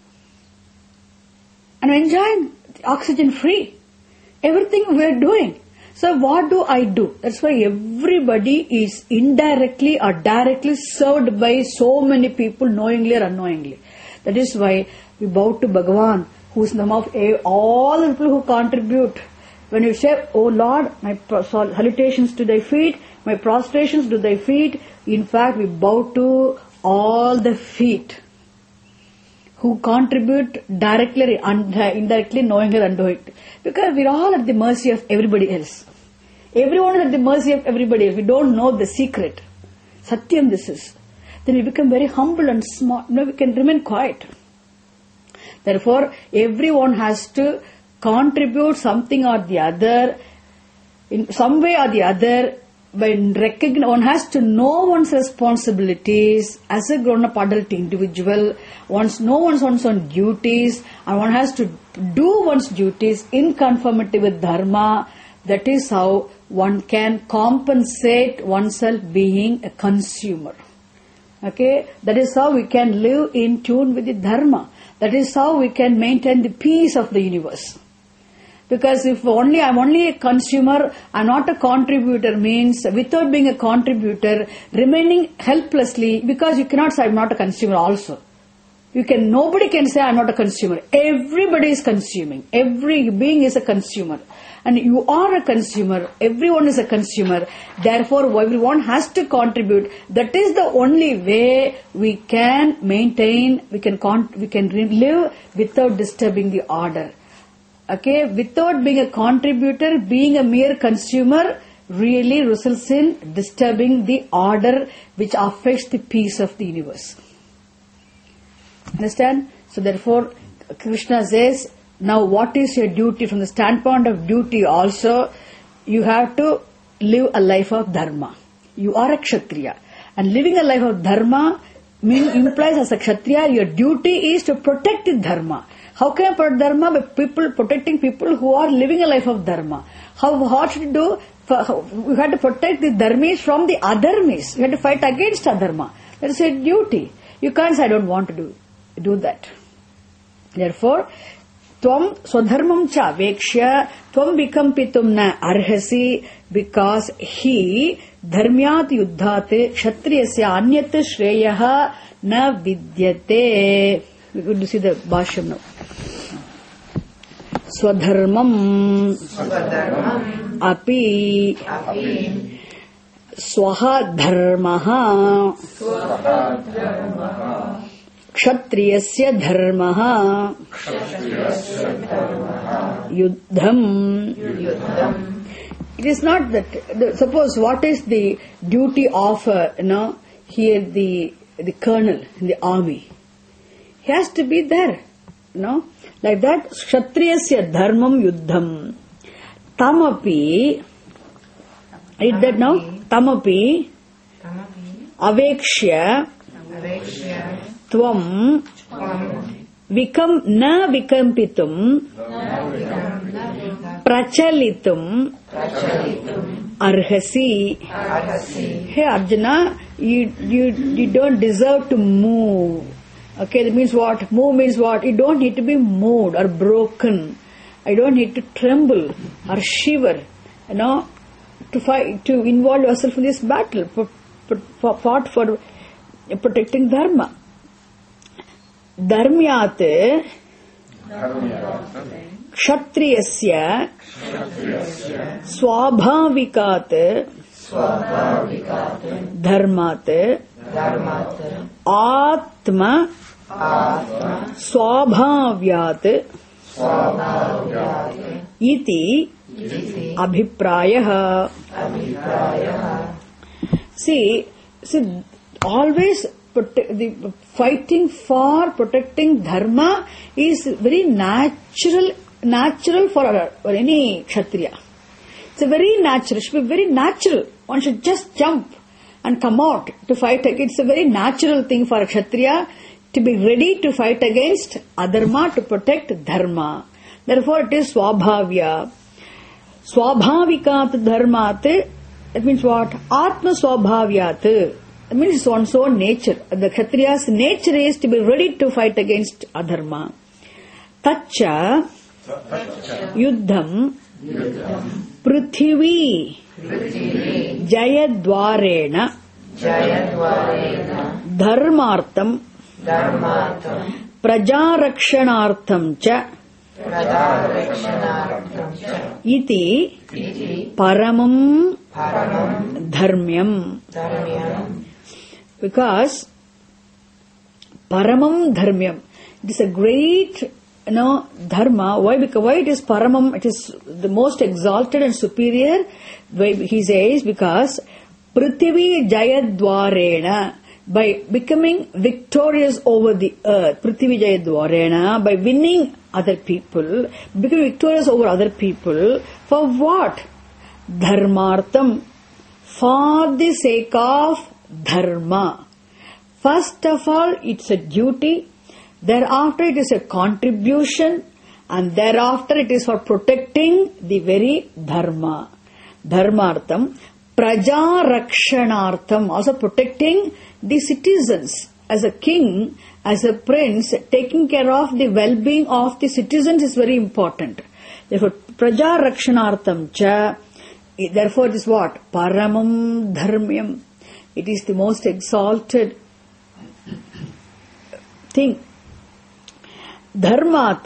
And enjoying oxygen free. Everything we're doing. So what do I do? That's why everybody is indirectly or directly served by so many people, knowingly or unknowingly. That is why we bow to Bhagavan, who is the name of all the people who contribute. When you say, oh Lord, my salutations to thy feet, my prostrations to thy feet, in fact we bow to all the feet who contribute directly and indirectly, knowingly or unknowingly. Because we are all at the mercy of everybody else. Everyone is at the mercy of everybody else. We don't know the secret. Satyam this is. Then we become very humble and small. No, we can remain quiet. Therefore, everyone has to contribute something or the other, in some way or the other. When recognize, one has to know one's responsibilities as a grown-up adult individual. One know one's, one's own duties, and one has to do one's duties in conformity with dharma. That is how one can compensate oneself being a consumer. Okay, that is how we can live in tune with the dharma. That is how we can maintain the peace of the universe. Because if only I'm only a consumer, I'm not a contributor, means without being a contributor, remaining helplessly, because you cannot say I'm not a consumer also. You can, nobody can say I'm not a consumer. Everybody is consuming. Every being is a consumer. And you are a consumer. Everyone is a consumer. Therefore, everyone has to contribute. That is the only way we can maintain, we can, con- we can live without disturbing the order. Okay, without being a contributor, being a mere consumer really results in disturbing the order which affects the peace of the universe. Understand? So therefore, Krishna says, now what is your duty? From the standpoint of duty also, you have to live a life of dharma. You are a Kshatriya. And living a life of dharma mean, implies as a Kshatriya, your duty is to protect the dharma. How can you protect dharma? By people, protecting people who are living a life of dharma. How, what should you do? You have to protect the dharmis from the adharmis. You have to fight against adharma. That is a duty. You can't say, I don't want to do, do that. Therefore, Tvam swadharmam cha vekshya tvam vikampitum na arhasi, because he dharmyat yuddhat kshatriyasya anyat shreyaha na vidyate. We could see the bhashyam now. Swadharmam api swaha dharmaha kshatriyasya dharmaha yuddham. It is not that, the, suppose what is the duty of, uh, you know, here the, the colonel in the army. He has to be there, you know, like that. Kshatriyasya dharmam yuddham. Tamapi, read that now. Tamapi, avekshya, tvam, vikam, na vikampitum, prachalitum, arhasi. Hey Arjuna, you, you, you don't deserve to move. Okay, that means what? Move means what? You don't need to be moved or broken. I don't need to tremble or shiver, you know, to fight, to involve yourself in this battle, for, for, for, fought for protecting dharma. Dharmyat kshatriyasya swabhavikat dharmat atma swabhavyat iti abhiprayah. See, see, always the fighting for protecting dharma is very natural, natural for, our, for any Kshatriya. It's a very natural, it should be very natural. One should just jump and come out to fight against. It's a very natural thing for a Kshatriya to be ready to fight against adharma, to protect dharma. Therefore it is swabhavya. Swabhavikat dharmat, that means what? Atma swabhavyat. That means it's one's own nature. The Kshatriya's nature is to be ready to fight against adharma. Tacha yuddham prithvi jayadvarena dharmartam prajarakshanartham cha iti paramam dharmyam. Because paramam dharmyam, it is a great, you know, dharma. Why? Because why it is paramam? It is the most exalted and superior. Why he says, because prithvi jayadvarena, by becoming victorious over the earth, prithvi jayadvarena, by winning other people, becoming victorious over other people, for what? Dharmartham, for the sake of dharma. First of all, it's a duty, thereafter it is a contribution, and thereafter it is for protecting the very dharma. Dharmartham, prajarakshanartham, also protecting the citizens. As a king, as a prince, taking care of the well-being of the citizens is very important. Therefore, prajarakshanartham cha, therefore it is what? Paramam dharmyam. It is the most exalted thing. Dharmat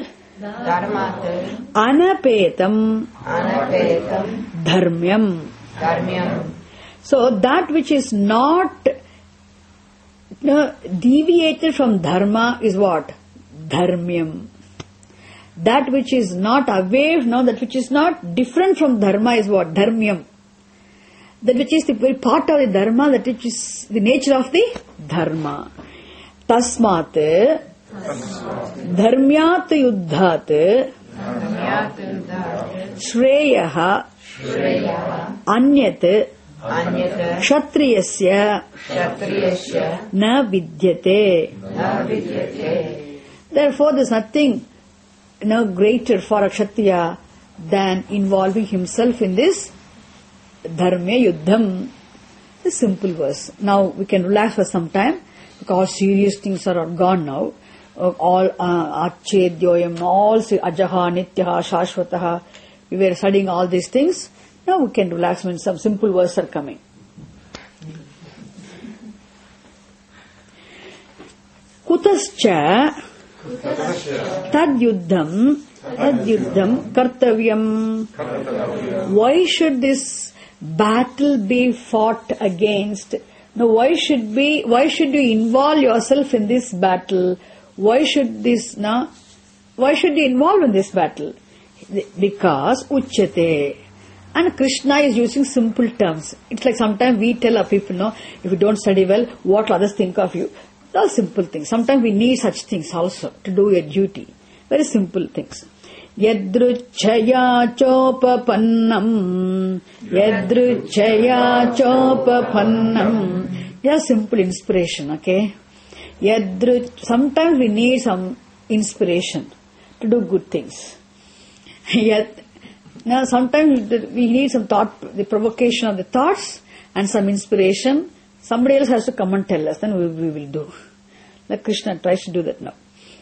anapetam dharmyam. So that which is not no, deviated from dharma is what? Dharmyam. That which is not away, no, that which is not different from dharma is what? Dharmyam. That which is the very part of the dharma, that which is the nature of the dharma. Tasmat dharmyat yuddhat Shreyaha Anyat Kshatriyasya Na Vidyate. Therefore, there is nothing no greater for a Kshatriya than involving himself in this Dharma Yuddham. A simple verse. Now we can relax for some time because serious things are gone now. All uh, Achedyoyam, all Ajaha, Nityaha, Shashvataha. We were studying all these things. Now we can relax when some simple verses are coming. Kutascha Tad Yuddham Tad Yuddham Kartavyam. Why should this battle be fought against? Now why should be why should you involve yourself in this battle? Why should this na why should you involve in this battle? Because Uchyate. And Krishna is using simple terms. It's like sometimes we tell our people, no, if you don't study well, what will others think of you? They're all simple things. Sometimes we need such things also to do your duty. Very simple things. Yadruchaya chopapannam Yadruchaya chopapannam. They are simple inspiration, okay? Yadru. Sometimes we need some inspiration to do good things. Yet, now sometimes we need some thought, the provocation of the thoughts and some inspiration. Somebody else has to come and tell us, then we, we will do. Like Krishna tries to do that now.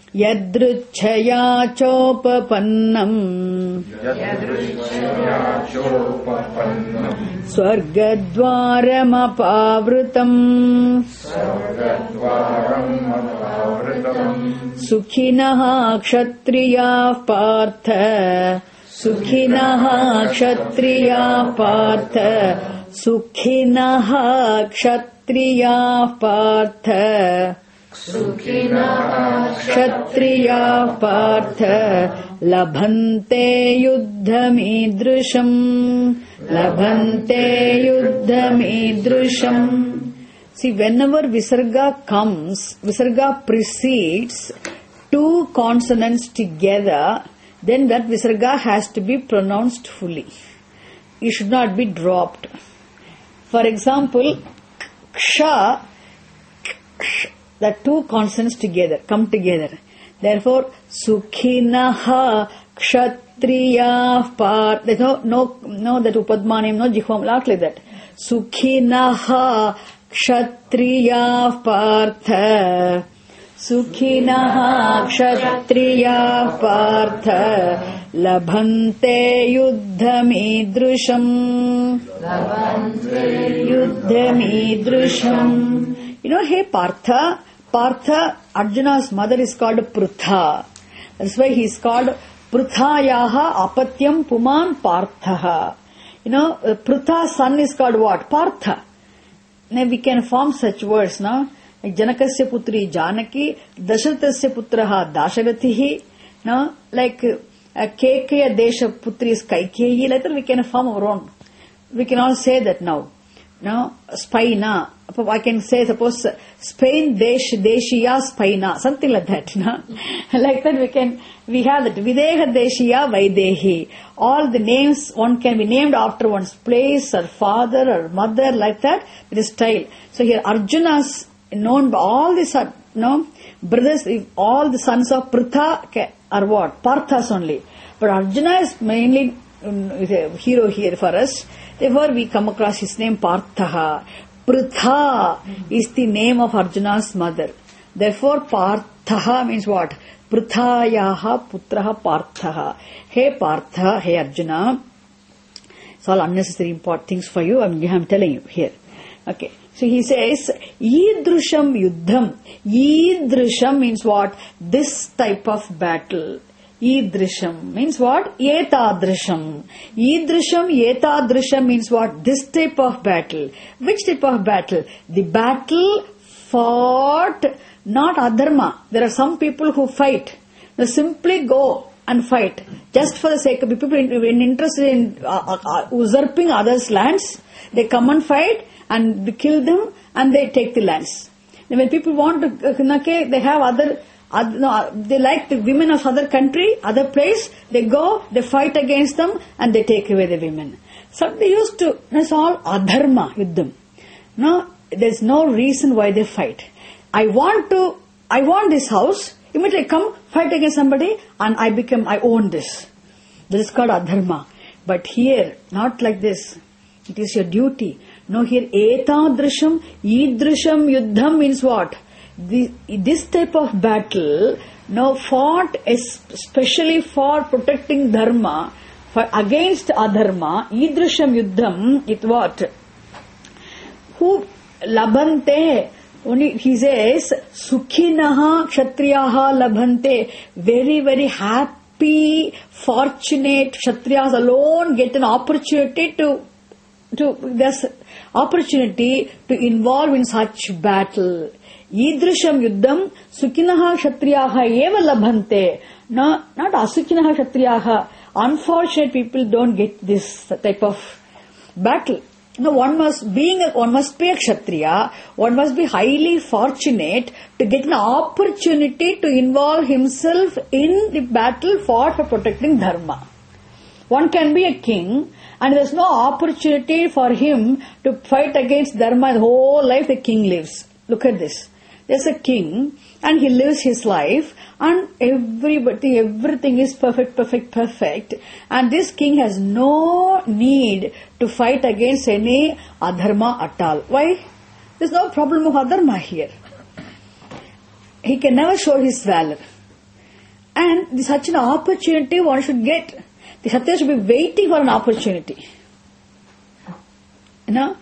Yadruchaya chopapannam Yadruchaya chopapannam Swargadvaram apavrutam Swargadvaram apavrutam Sukhinaha kshatriya partha Sukhinaha kshatriya partha Sukhinaha kshatriya partha Sukhinaha kshatriya partha Labhante yuddhamidrusham Labhante yuddhamidrusham. See, whenever Visarga comes, Visarga precedes two consonants together, then that Visarga has to be pronounced fully. It should not be dropped. For example, Ksha, the two consonants together, come together. Therefore, Sukhinaha Kshatriya Part. There's no, no, no, that Upadmanim, no Jihvam, not like that. Sukhinaha Kshatriya Partha. Sukhinaha Kshatriya Partha. Labhante yuddhamidrusham. Labhante yuddhamidrusham. You know, hey Partha, Partha, Arjuna's mother is called Prutha. That's why he is called Pruthayaha Apatyam Puman Parthaha. You know, Prutha's son is called what? Partha. Now we can form such words, no? Like Janakasya Putri Janaki, Dasharatasya Putraha Dasharathihi, no? Like uh, Kekeya Desha Putri is Kaikeyi. Later we can form our own. We can all say that now. No, Spaina. I can say, suppose Spain, Desh, Deshiya, Spaina, something like that. No? Like that we can, we have that. Videha, Deshiya, Vaidehi. All the names, one can be named after one's place, or father, or mother, like that, with a style. So here Arjuna's known by all these, no, brothers, all the sons of Prutha are what? Parthas only. But Arjuna is mainly um, is a hero here for us. Therefore, we come across his name Parthaha. Prutha is the name of Arjuna's mother. Therefore, Parthaha means what? Pruthayaha putraha Parthaha. Hey Partha, hey Arjuna. It's all unnecessary important things for you. I'm, I'm telling you here. Okay. So he says, Idrusham Yuddham. Idrusham means what? This type of battle. Idrisham means what? Etadrisham. Idrisham, etadrisham means what? This type of battle. Which type of battle? The battle fought, not adharma. There are some people who fight. They simply go and fight. Just for the sake of people interested in uh, uh, usurping others' lands, they come and fight and kill them and they take the lands. Then when people want to, uh, they have other No, they like the women of other country, other place. They go, they fight against them, and they take away the women. So they used to. That's all adharma yuddham. No, there's no reason why they fight. I want to. I want this house. Immediately come fight against somebody, and I become. I own this. This is called adharma. But here, not like this. It is your duty. No, here etadrisham, idrisham yuddham means what? The, this type of battle, no, fought especially for protecting dharma, for against adharma, idrisham yuddham, it what? Who labhante, only he says, sukhinaha kshatriyaha labhante, very, very happy, fortunate kshatriyas alone get an opportunity to, to, there's opportunity to involve in such battle. Idrisham yuddham sukhinaha kshatriyaha eva labhante. No, not asukhinaha kshatriyaha. Unfortunate people don't get this type of battle. No, one must being a, one must be a kshatriya. One must be highly fortunate to get an opportunity to involve himself in the battle fought for protecting dharma. One can be a king, and there's no opportunity for him to fight against dharma. The whole life the king lives. Look at this. There's a king, and he lives his life, and everybody, everything is perfect, perfect, perfect. And this king has no need to fight against any adharma at all. Why? There's no problem of adharma here. He can never show his valor. And such an opportunity one should get. The Kshatriya should be waiting for an opportunity. You know?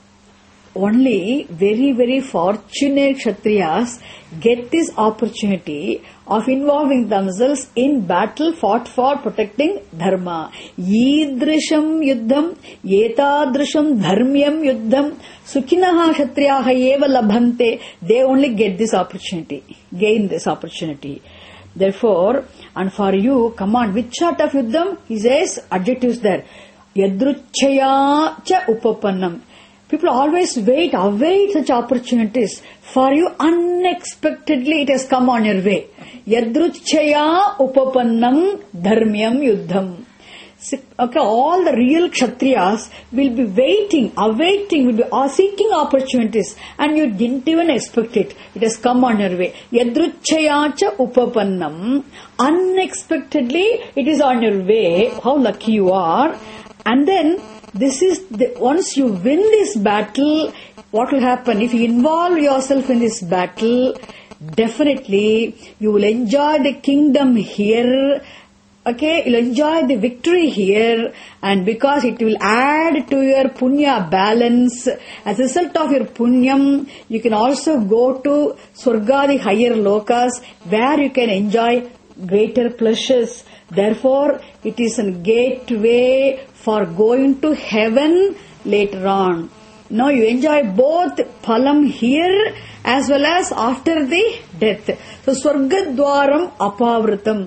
Only very, very fortunate Kshatriyas get this opportunity of involving themselves in battle fought for protecting dharma. Yidrisham yuddham, yetadrisham dharmyam yuddham, sukhinaha kshatriyaha eva labhante. They only get this opportunity, gain this opportunity. Therefore, and for you, come on, which sort of yuddham? He says, adjectives there. Yadruchaya cha upapannam. People always wait, await such opportunities. For you, unexpectedly it has come on your way. Yadruchaya upapannam dharmyam yuddham. Okay, all the real Kshatriyas will be waiting, awaiting, will be seeking opportunities, and you didn't even expect it. It has come on your way. Yadruchaya cha upapannam. Unexpectedly it is on your way. How lucky you are. And then this is the, once you win this battle, what will happen? If you involve yourself in this battle, definitely you will enjoy the kingdom here. Okay, you'll enjoy the victory here, and because it will add to your punya balance, as a result of your punyam, you can also go to Swarga, the higher lokas, where you can enjoy greater pleasures. Therefore, it is a gateway for going to heaven later on. Now you enjoy both phalam here as well as after the death. So Swargadwaram apavritam.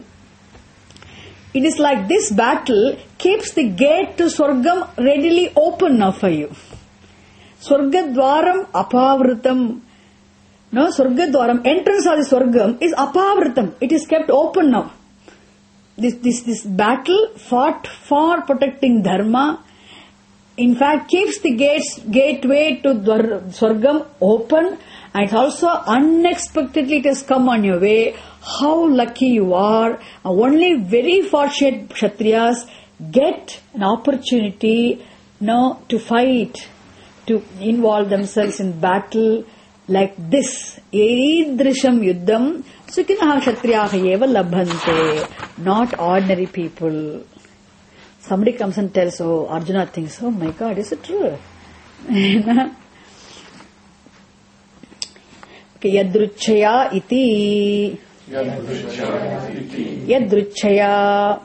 It is like this battle keeps the gate to Swargam readily open now for you. Swargadwaram apavritam. No, Swargadwaram, entrance of the Swargam is apavritam. It is kept open now. This, this, this battle fought for protecting dharma, in fact, keeps the gates, gateway to Swargam open, and it also unexpectedly it has come on your way. How lucky you are. Only very fortunate Kshatriyas get an opportunity now to fight, to involve themselves in battle like this. Eidrisham yuddham sukhinaha kshatriyaha eva labhante. Not ordinary people. Somebody comes and tells, oh, Arjuna thinks, oh my God, is it true? Okay, yadruchaya iti. Yadruchaya.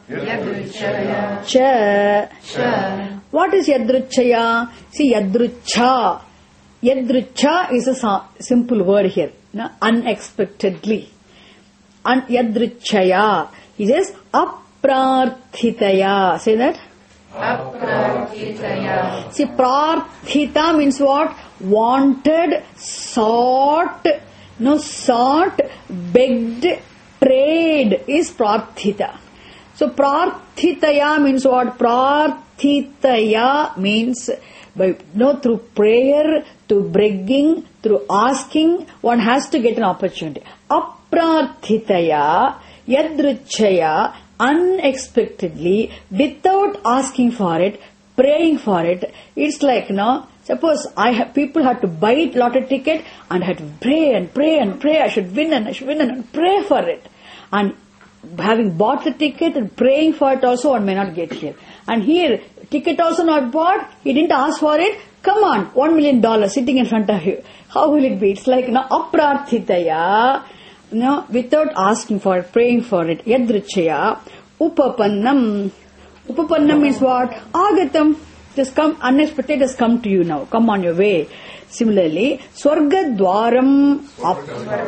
Cha. What is yadruchaya? See, yadrucha. Yadrucha is a simple word here. No? Unexpectedly. Un- yadruchaya. He says, aprarthitaya. Say that. Aprarthitaya. See, prarthita means what? Wanted, sought, No, sought, begged, prayed is prarthita. So prarthitaya means what? Prarthitaya means by no through prayer, through begging, through asking, one has to get an opportunity. Aprarthitaya, yadrichaya, unexpectedly, without asking for it, praying for it. It's like, no, suppose I have, people had to buy a lottery ticket and had to pray and pray and pray, I should win and I should win and pray for it. And having bought the ticket and praying for it also, one may not get here. And here, ticket also not bought, he didn't ask for it, come on, one million dollars sitting in front of you. How will it be? It's like, no, aprarthitaya, no, without asking for it, praying for it. Yadrichaya, upapannam. Upapannam means what? Agatam. Just come, unexpected has come to you now. Come on your way. Similarly, Swargadwaram ap-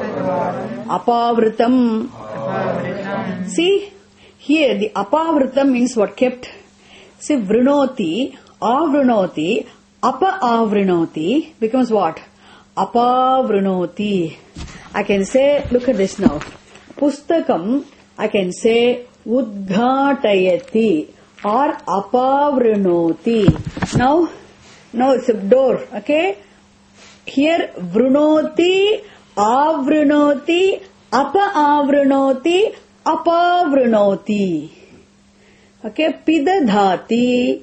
apavritam. See, here the apavritam means what? Kept. See, vrinoti, avrinoti, apa avrinoti becomes what? Apavrinoti. I can say, look at this now. Pustakam, I can say, udghatayati or apavrinoti. Now, now it's a door, okay? Here, vrinoti, avrinoti, apa avrinoti, apavrinoti. Okay, pidadhati,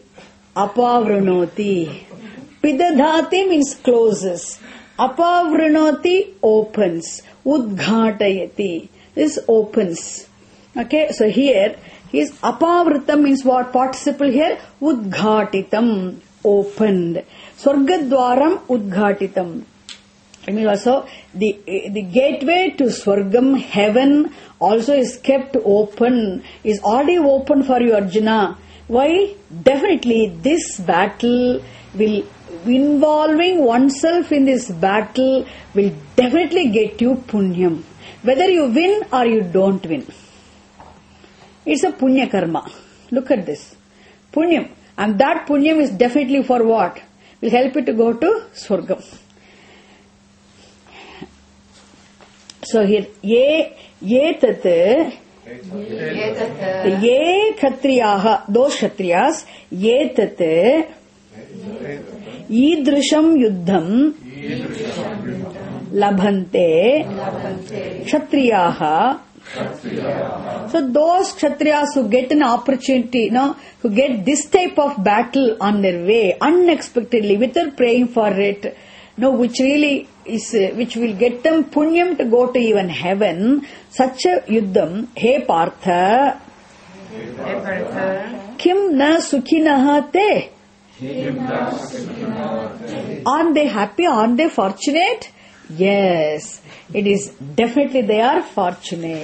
apavrinoti. Pidadhati means closes. Apavrinoti opens. Udghatayati. This opens. Okay, so here, his apavritam means what? Participle here? Udghatitam. Opened. Swargadwaram udghatitam. I mean also, the, the gateway to Swargam, heaven, also is kept open, is already open for you, Arjuna. Why? Definitely this battle will, involving oneself in this battle will definitely get you punyam. Whether you win or you don't win. It's a punya karma. Look at this. Punyam. And that punyam is definitely for what? Will help you to go to Swargam. So here, ye, ye tat, ye kshatriyaha, those kshatriyas, ye tat, idrisham yuddham, labhante, kshatriyaha. So those kshatriyas who get an opportunity, you know, who get this type of battle on their way, unexpectedly, without praying for it, no, which really is, uh, which will get them punyam to go to even heaven, such a yuddham, he partha, kim na sukhinaha te? Aren't they happy? Aren't they fortunate? Yes, it is definitely they are fortunate.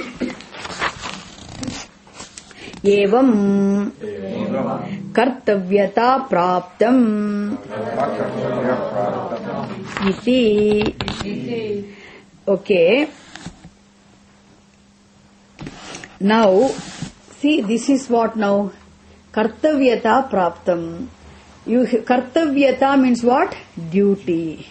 Evam kartavyata praptam iti. Okay. Now, see, this is what now? Kartavyata praptam. You, kartavyata means what? Duty.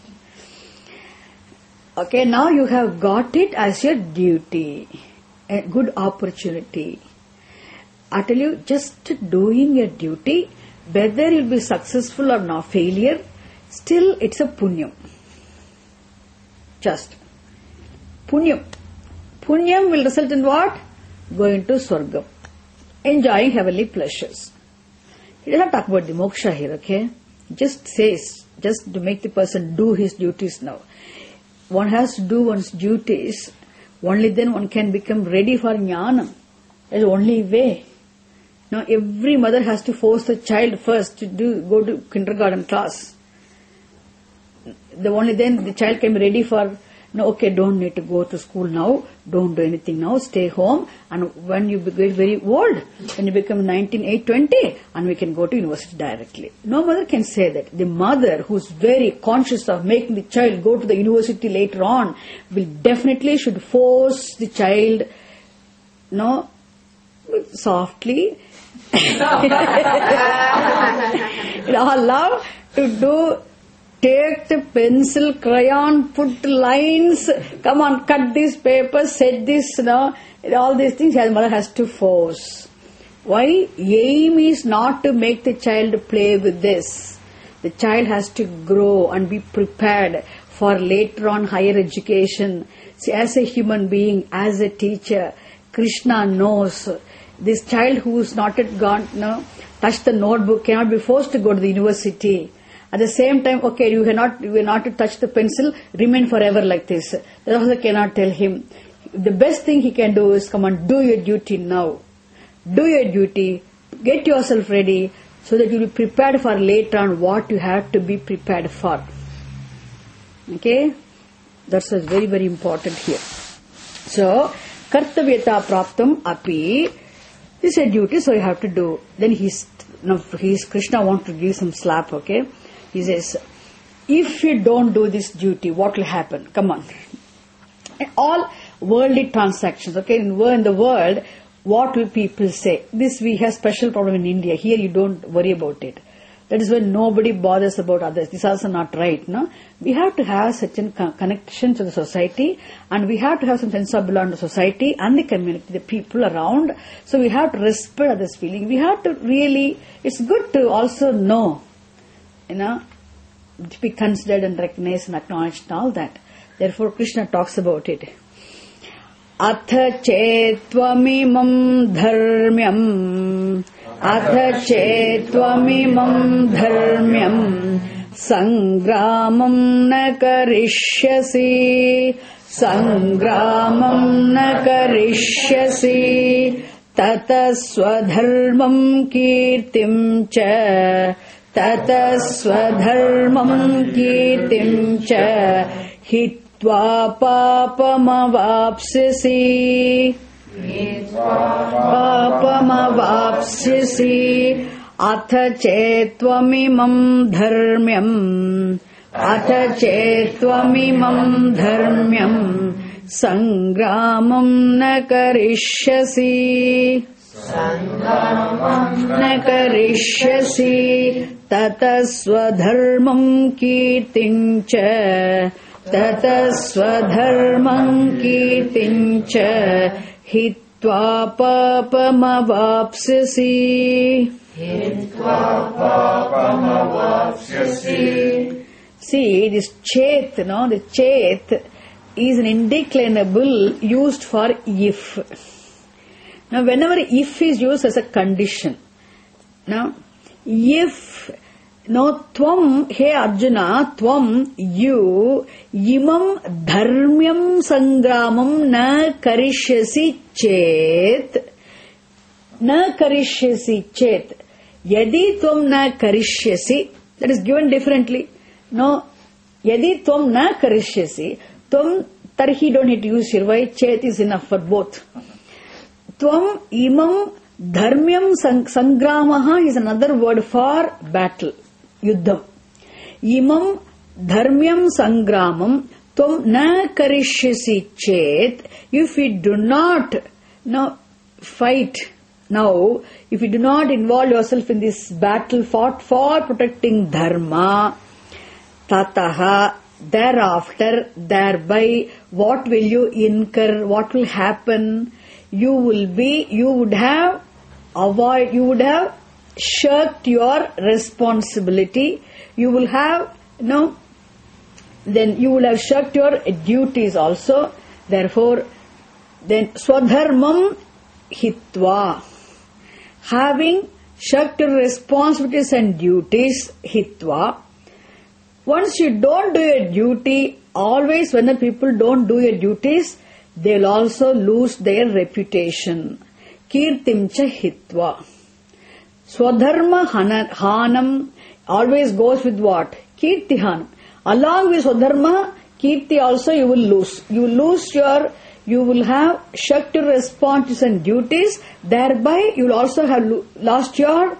Okay, now you have got it as your duty. A good opportunity. I tell you, just doing your duty, whether you'll be successful or not, failure, still it's a punyam. Just. Punyam. Punyam will result in what? Going to Swargam. Enjoying heavenly pleasures. He does not talk about the moksha here, okay? Just says, just to make the person do his duties now. One has to do one's duties, only then one can become ready for jnanam. That's the only way. Now every mother has to force the child first to do go to kindergarten class. The only then the child can be ready for, no, okay, don't need to go to school now, don't do anything now, stay home, and when you get very old, when you become nineteen, eight, twenty, and we can go to university directly. No mother can say that. The mother who's very conscious of making the child go to the university later on will definitely should force the child, no, softly, in all love, to do take the pencil, crayon, put lines, come on, cut this paper, set this, you know, all these things his mother has to force. Why? Aim is not to make the child play with this. The child has to grow and be prepared for later on higher education. See, as a human being, as a teacher, Krishna knows this child who is not yet gone, no, touched the notebook cannot be forced to go to the university. At the same time, okay, you cannot, you are not to touch the pencil, remain forever like this. That also cannot tell him. The best thing he can do is, come on, do your duty now. Do your duty, get yourself ready, so that you will be prepared for later on what you have to be prepared for. Okay? That's very, very important here. So, kartavyata praptam api, this is a duty, so you have to do. Then he's, no, he's, Krishna wants to give some slap, okay? He says, if you don't do this duty, what will happen? Come on. All worldly transactions, okay? In the world, what will people say? This we have special problem in India. Here you don't worry about it. That is why nobody bothers about others. This is also not right, no? We have to have such a connection to the society, and we have to have some sense of belonging to society and the community, the people around. So we have to respect others' feeling. We have to really, it's good to also know, you know, to be considered and recognized and acknowledged and all that. Therefore Krishna talks about it. Atha chetvamimam dharmyam Atha chetvamimam dharmyam Sangramam na karishyasi Sangramam na karishyasi Tata swadharmam kirtim cha Tata swadharmam kirtim cha Hit Hitva papamavapsisi papamavapsisi Atha chetvamimam dharmyam Atha chetvamimam dharmyam Sangramam na karishyasi Sangramam na karishyasi Tata swadharmam kirtim cha Tata swadharmam kirtim cha Hitva papamavapsisi Hitva papamavapsisi. See, this chet, you know, the chet is an indeclinable used for if. Now, whenever if is used as a condition, now, if no, tvam, hey Arjuna, tvam, you, imam dharmyam sangramam na karishyasi chet, na karishyasi chet, yadi tvam na karishyasi, that is given differently. No, yadi tvam na karishyasi, tvam, tarhi don't need to use here, why chet is enough for both. Tvam, imam dharmyam sangramaha is another word for battle. Yuddham. Imam dharmyam sangramam tvam na karishyasi chet. If we do not now fight now, if you do not involve yourself in this battle fought for protecting dharma, tataha, thereafter, thereby, what will you incur? What will happen? You will be, you would have avoid, you would have shirked your responsibility. You will have, you know, then you will have shirked your duties also. Therefore, then swadharmam hitva, having shirked your responsibilities and duties, hitva. Once you don't do your duty, always when the people don't do your duties, they will also lose their reputation. Kirtim cha hitva. Swadharma hanam always goes with what? Kirti hanam. Along with Swadharma, Kirti also you will lose. You will lose your, you will have shirked your responsibilities and duties. Thereby you will also have lost your,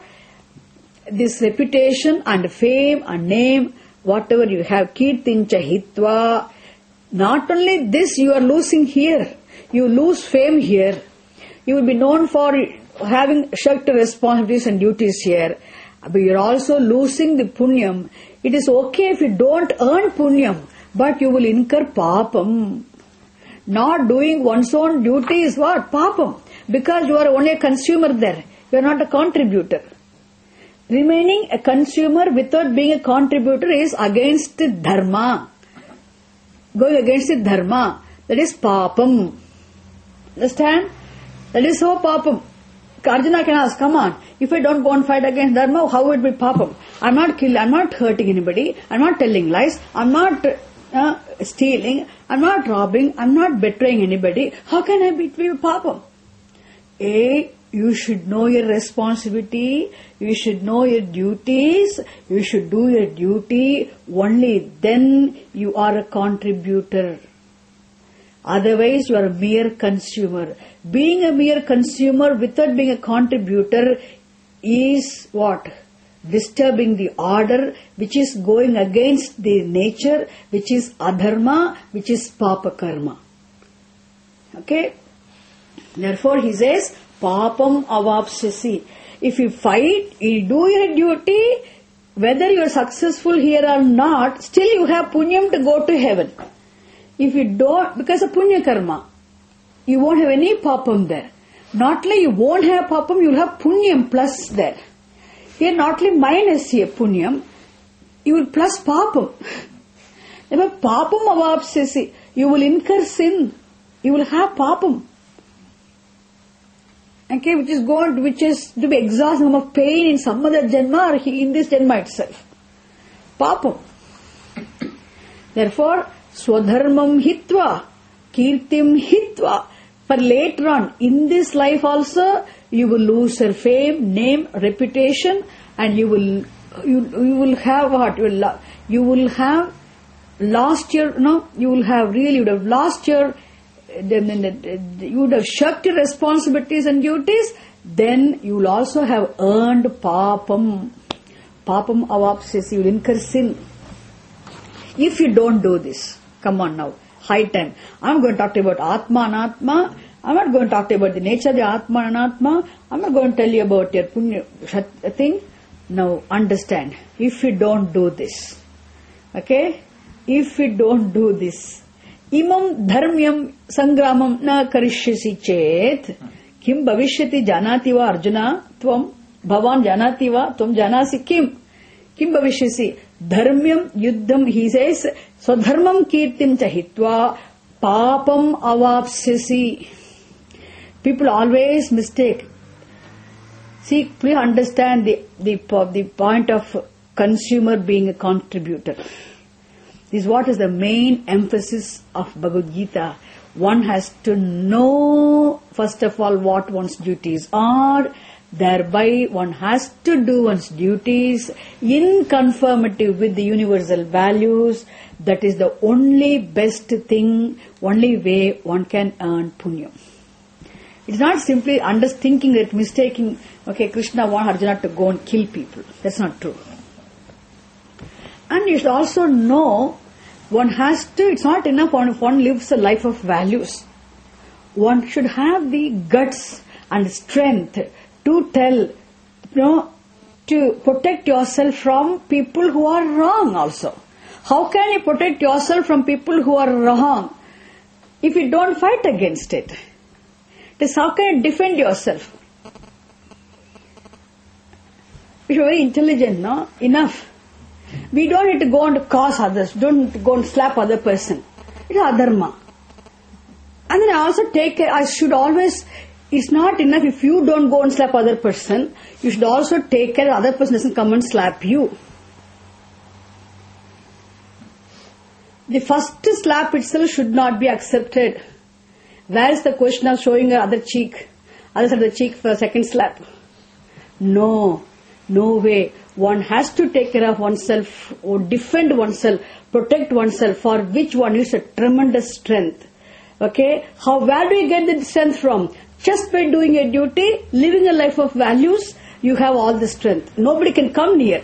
this reputation and fame and name, whatever you have. Kirtin cha hitva. Not only this you are losing here. You lose fame here. You will be known for having shirked responsibilities and duties here. But you are also losing the punyam. It is okay if you don't earn punyam, but you will incur papam. Not doing one's own duty is what? Papam. Because you are only a consumer there. You are not a contributor. Remaining a consumer without being a contributor is against the dharma. Going against the dharma. That is papam. Understand? That is so papam. Arjuna can ask, come on, if I don't go and fight against dharma, how would it be papam? I'm not killing, I'm not hurting anybody, I'm not telling lies, I'm not uh, stealing, I'm not robbing, I'm not betraying anybody. How can I be, be papam? A, you should know your responsibility, you should know your duties, you should do your duty, only then you are a contributor. Otherwise, you are a mere consumer. Being a mere consumer without being a contributor is what? Disturbing the order, which is going against the nature, which is adharma, which is papa karma. Okay? Therefore, he says, papam avapsyasi. If you fight, you do your duty, whether you are successful here or not, still you have punyam to go to heaven. If you don't, because of punya karma, you won't have any papam there. Not only you won't have papam, you will have punyam plus there. Here not only minus here punyam, you will plus papam. Therefore, papam avapsyasi, you will incur sin, you will have papam. Okay, which is going, which is to be exhaustion of pain in some other janma or in this janma itself. Papam. Therefore, swadharmam hitva, kirtim hitva. For later on, in this life also, you will lose your fame, name, reputation, and you will, you, you will have what? You will, you will have lost your, no, you will have really, you would have lost your, you would have shirked your responsibilities and duties, then you will also have earned papam. Papam avapsyasi, you will incur sin. If you don't do this, come on now, high time. I'm going to talk to you about Atma and Atma. I'm not going to talk to you about the nature of the Atma and Atma. I'm not going to tell you about your punya thing. Now, understand, if you don't do this, okay, if you don't do this, imam dharmyam sangramam na karishyasi chet, kim bhavishyati janati va Arjuna, tvam bhavan janati va, tvam janasi kim, kim bhavishyasi, dharmyam yuddham, he says, swadharmam kirtim chahitva, papam avapsyasi. People always mistake. See, please understand the, the, the point of consumer being a contributor. This is what is the main emphasis of Bhagavad Gita. One has to know, first of all, what one's duties are. Thereby, one has to do one's duties in conformity with the universal values. That is the only best thing, only way one can earn punya. It's not simply under thinking that mistaking, okay, Krishna wants Arjuna to go and kill people. That's not true. And you should also know, one has to, it's not enough if one lives a life of values. One should have the guts and strength to tell, you know, to protect yourself from people who are wrong also. How can you protect yourself from people who are wrong if you don't fight against it? This, how can you defend yourself? If you're very intelligent, no? Enough. We don't need to go and cause others. Don't need to go and slap other person. It's adharma. And then I also take care, I should always, it's not enough if you don't go and slap other person. You should also take care the other person doesn't come and slap you. The first slap itself should not be accepted. Where is the question of showing your other cheek? Other side of the cheek for a second slap? No. No way. One has to take care of oneself or defend oneself, protect oneself, for which one is a tremendous strength. Okay? How, where do you get the strength from? Just by doing your duty, living a life of values, you have all the strength. Nobody can come near.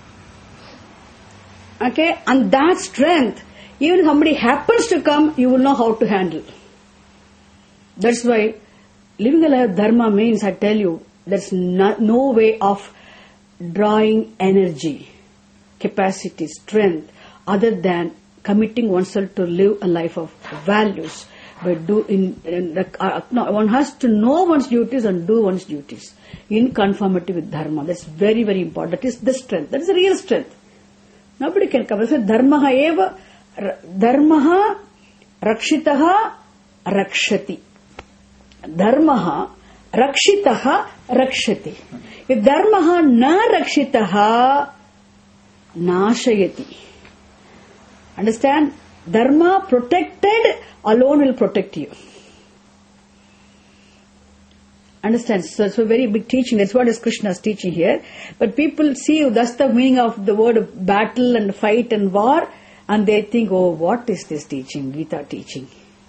Okay? And that strength, even if somebody happens to come, you will know how to handle. That's why living a life of dharma means, I tell you, there's no, no way of drawing energy. capacity, strength, other than committing oneself to live a life of values. But do in, in uh, no, one has to know one's duties and do one's duties in conformity with dharma. That's very, very important. That is the strength. That is the real strength. Nobody can come. So dharmaha eva, dharmaha rakshitaha rakshati. Dharmaha rakshitaha rakshati. If dharmaha na rakshitaha nashayati. Understand? Dharma protected alone will protect you. Understand? So it's a very big teaching. That's what is Krishna's teaching here. But people see that's the meaning of the word battle and fight and war, and they think, oh, what is this teaching? Gita teaching.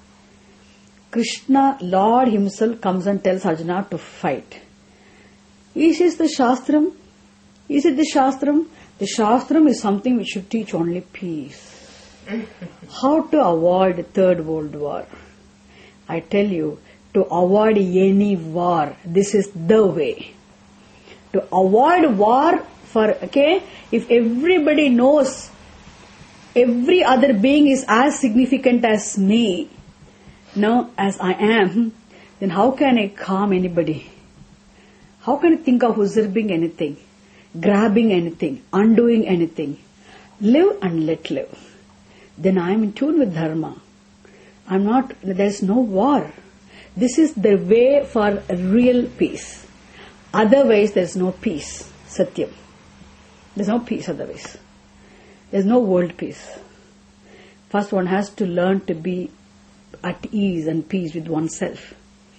Krishna, Lord himself, comes and tells Arjuna to fight. Is this the Shastram? Is it the Shastram? The Shastram is something which should teach only peace. How to avoid the Third World War? I tell you, to avoid any war, this is the way. To avoid war, for okay, if everybody knows every other being is as significant as me, no, as I am, then how can I calm anybody? How can I think of usurping anything, grabbing anything, undoing anything? Live and let live. Then I am in tune with dharma. I'm not, there is no war. This is the way for real peace. Otherwise there is no peace. Satyam. There is no peace otherwise. There is no world peace. First one has to learn to be at ease and peace with oneself.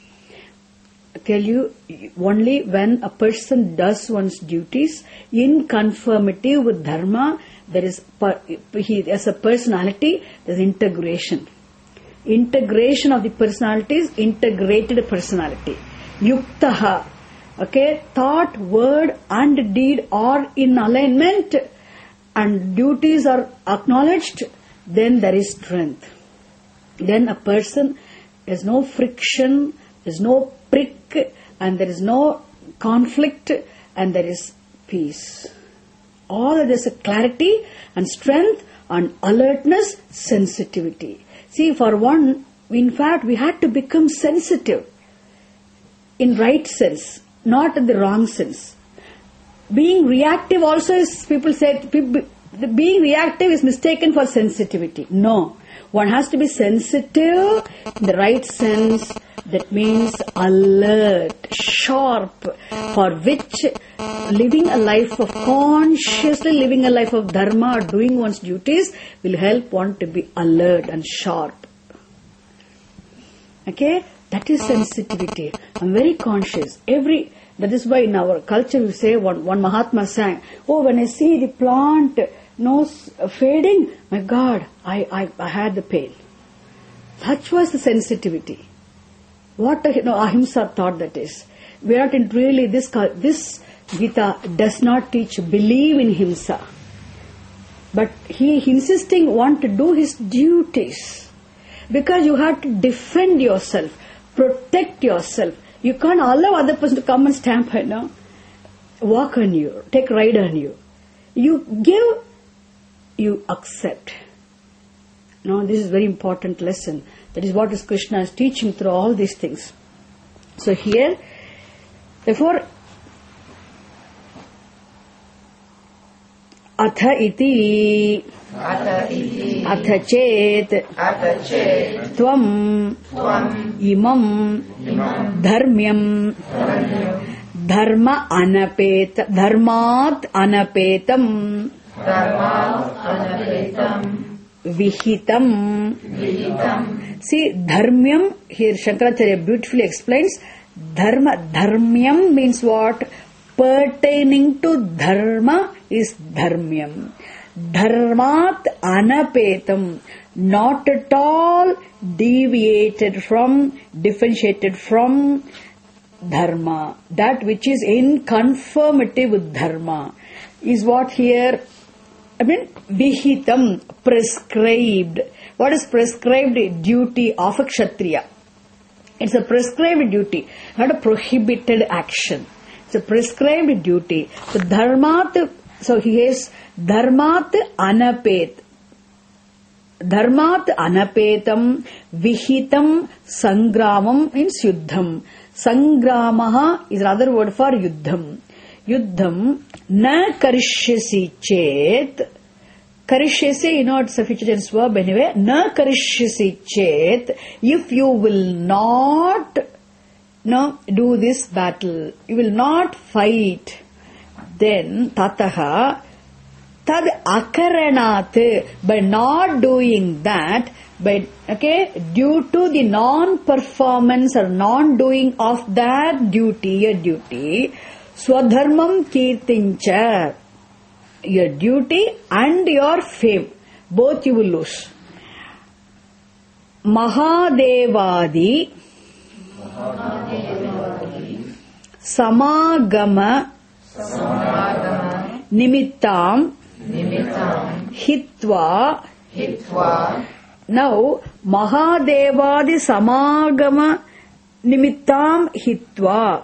I tell you, only when a person does one's duties in conformity with dharma, there is, he, as a personality, there is integration. Integration of the personalities, integrated personality. Yuktaha. Okay, thought, word and deed are in alignment and duties are acknowledged, then there is strength. Then a person, there is no friction, there is no prick, and there is no conflict, and there is peace. All there is a clarity and strength and alertness, sensitivity. See, for one, in fact, we had to become sensitive in right sense, not in the wrong sense. Being reactive also is, people say, being reactive is mistaken for sensitivity. No. One has to be sensitive in the right sense. That means alert, sharp, for which living a life of consciously living a life of dharma or doing one's duties will help one to be alert and sharp. Okay? That is sensitivity. I'm very conscious. Every, that is why in our culture we say, one, one Mahatma sang, oh, when I see the plant no fading, my God, I, I, I had the pain. Such was the sensitivity. What a, you know, ahimsa thought that is. We are not really, this, this Gita does not teach believe in himsa. But he insisting one to do his duties. Because you have to defend yourself, protect yourself. You can't allow other person to come and stamp, you know, walk on you, take ride on you. You give, you accept. No, this is a very important lesson. That is what is Krishna is teaching through all these things. So here, therefore, atha iti, atha chet, tvam, imam, dharmyam, dharma anapeta, dharmat anapetam, Vihitam. Vihitam. See, dharmyam, here Shankaracharya beautifully explains, dharma, dharmyam means what? Pertaining to dharma is dharmyam. Dharmat anapetam, not at all deviated from, differentiated from dharma. That which is in conformity with dharma is what here, I mean, vihitam, prescribed. What is prescribed duty of a kshatriya? It's a prescribed duty, not a prohibited action. It's a prescribed duty. So dharmat So he is dharmat anapet. Dharmat anapetam vihitam sangramam means yuddham. Sangramaha is another word for yuddham. Yuddham na karishyasi chet. Karishyasi, you know, it's a future tense verb anyway. Na karishyasi chet. If you will not no, do this battle, you will not fight, then tataha tad akaranat, by not doing that, by okay, due to the non-performance or non-doing of that duty, your duty, swadharmam kirtincha, your duty and your fame, both you will lose. Mahadevadi samagama nimittam hitva. Now Mahadevadi samagama nimittam hitva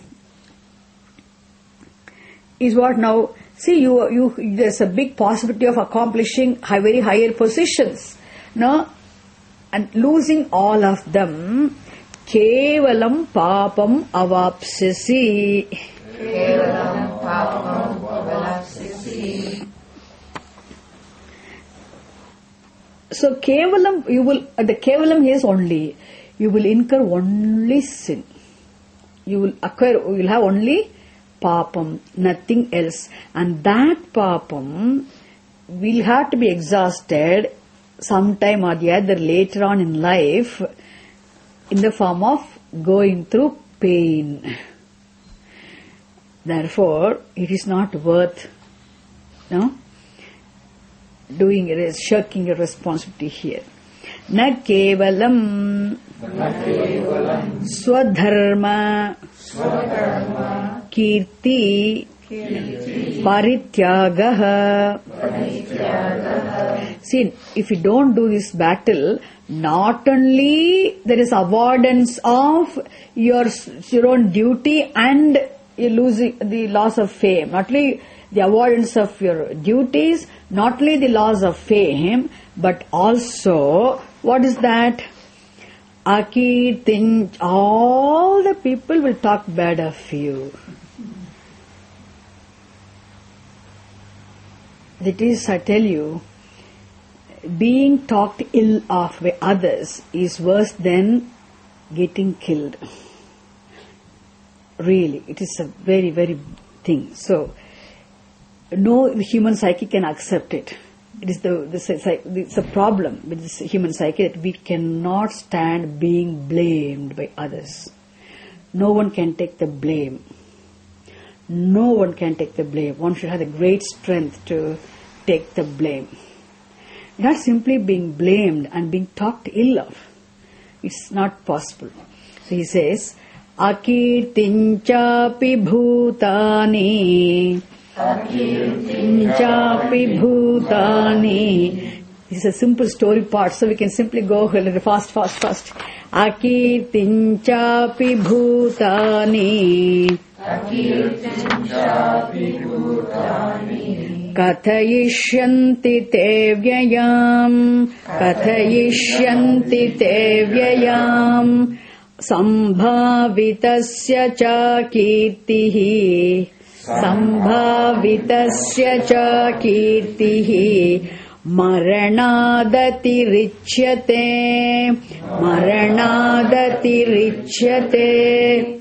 is what now. See, you, you, there's a big possibility of accomplishing high, very higher positions, no, and losing all of them. Kevalam papam avapsasi. Kevalam papam avapsasi. So kevalam, you will, the kevalam is only, you will incur only sin. You will acquire, you will have only papam, nothing else. And that papam will have to be exhausted sometime or the other later on in life in the form of going through pain. Therefore, it is not worth no, doing it, shirking your responsibility here. Na kevalam swadharma kirti parityagaha. See, if you don't do this battle, not only there is avoidance of your, your own duty and you losing the loss of fame, not only the avoidance of your duties, not only the loss of fame, but also, what is that? Akirtin, all the people will talk bad of you. That is, I tell you, being talked ill of by others is worse than getting killed. Really, it is a very, very thing. So, no human psyche can accept it. It is the, the it's a problem with this human psyche that we cannot stand being blamed by others. No one can take the blame. No one can take the blame. One should have the great strength to take the blame. Not simply being blamed and being talked ill of. It's not possible. So he says, Akirtinchapi bhutani. Akirtinchapi bhutani. This is a simple story part, so we can simply go a little fast, fast, fast. Akirtinchapi bhutani. Akirtinchapi bhutani. Kathayishyanti te vyayam. Kathayishyanti te vyayam. Sambhavitasya cha kirtihi. Sambhavitasya cha kirtihi. Maranadati richyate. Maranadati richyate.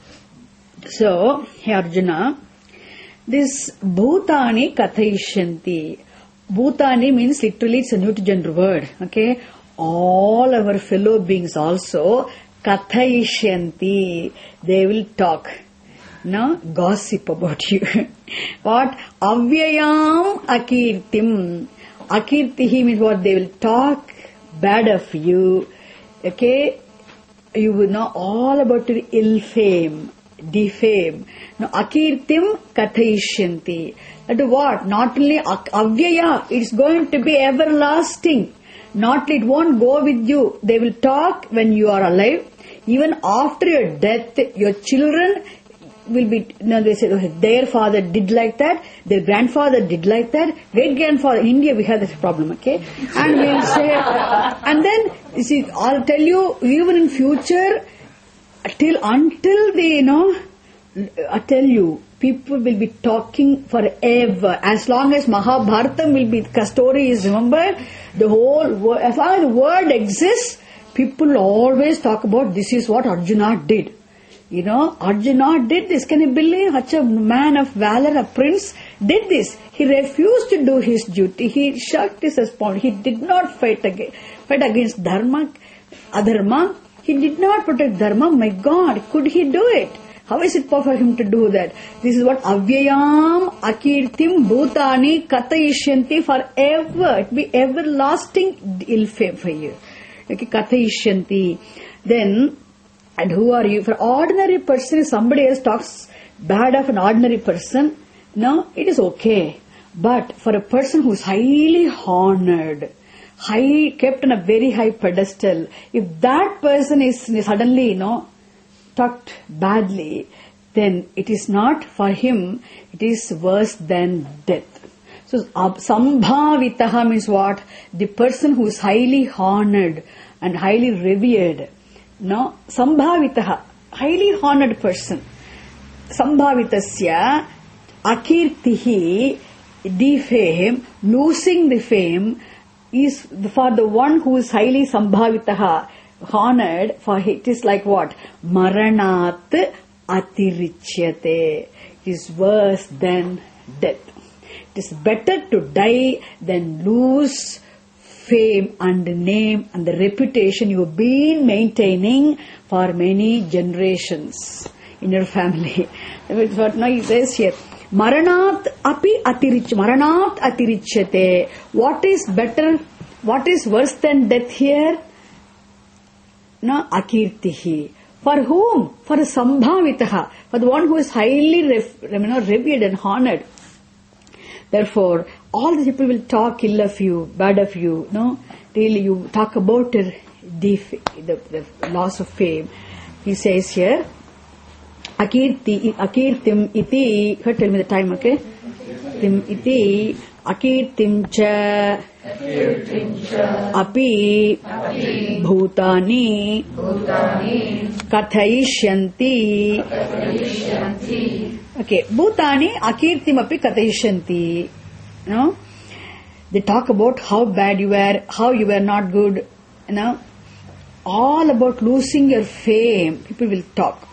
So, hey Arjuna, this bhutani kathayishyanti. Bhutani means literally it's a neuter gender word. Okay, all our fellow beings also kathayishyanti. They will talk, no, gossip about you. What? Avyayam akirtim. Akirtihi means what? They will talk bad of you. Okay, you will know all about your ill fame, defame. Now, akirtim kathayishyanti. That what? Not only avyaya, it's going to be everlasting. Not it won't go with you. They will talk when you are alive. Even after your death, your children, will be, you know, they say, okay, their father did like that, their grandfather did like that, great grandfather. In India we have this problem, okay? And we'll say, and then, you see, I'll tell you, even in future, till, until they, you know, I tell you, people will be talking forever. As long as Mahabharata will be, the story is remembered, the whole world, as long as the world exists, people always talk about this is what Arjuna did. You know, Arjuna did this. Can you believe such a man of valor, a prince, did this? He refused to do his duty. He shirked his responsibility. He did not fight against, fight against dharma, adharma. He did not protect dharma. My God, could he do it? How is it for him to do that? This is what avyayam akirtim bhutani katayishyanti, forever. It be everlasting ill fame for you. Okay, katayishyanti. Then, and who are you? For ordinary person, if somebody else talks bad of an ordinary person, no, it is okay. But for a person who is highly honored, high, kept on a very high pedestal, if that person is suddenly, you know, talked badly, then it is not for him, it is worse than death. So, sambhavitaha means what? The person who is highly honored and highly revered. No, sambhavitaha, highly honored person. Sambhavitasya akirtihi, the fame, losing the fame, is for the one who is highly sambhavitaha, honored, for it is like what? Maranat atirichyate. It is worse than death. It is better to die than lose fame and name and the reputation you have been maintaining for many generations in your family. That's what now he says here. Maranat api atirich, Maranat atirichyate. What is better, what is worse than death here? Na akirtihi. For whom? For sambhavitaha. For the one who is highly ref, you know, revered and honored. Therefore, all the people will talk ill of you, bad of you, no? Till you talk about the, the, the loss of fame. He says here, Akirti, Akirtim iti, tell me the time, okay? Tim iti, Akirtim cha, api, bhutani, kathayishyanti. Okay, bhutani, Akirtim api kathayishyanti. You know, they talk about how bad you were, how you were not good, you know, all about losing your fame. People will talk.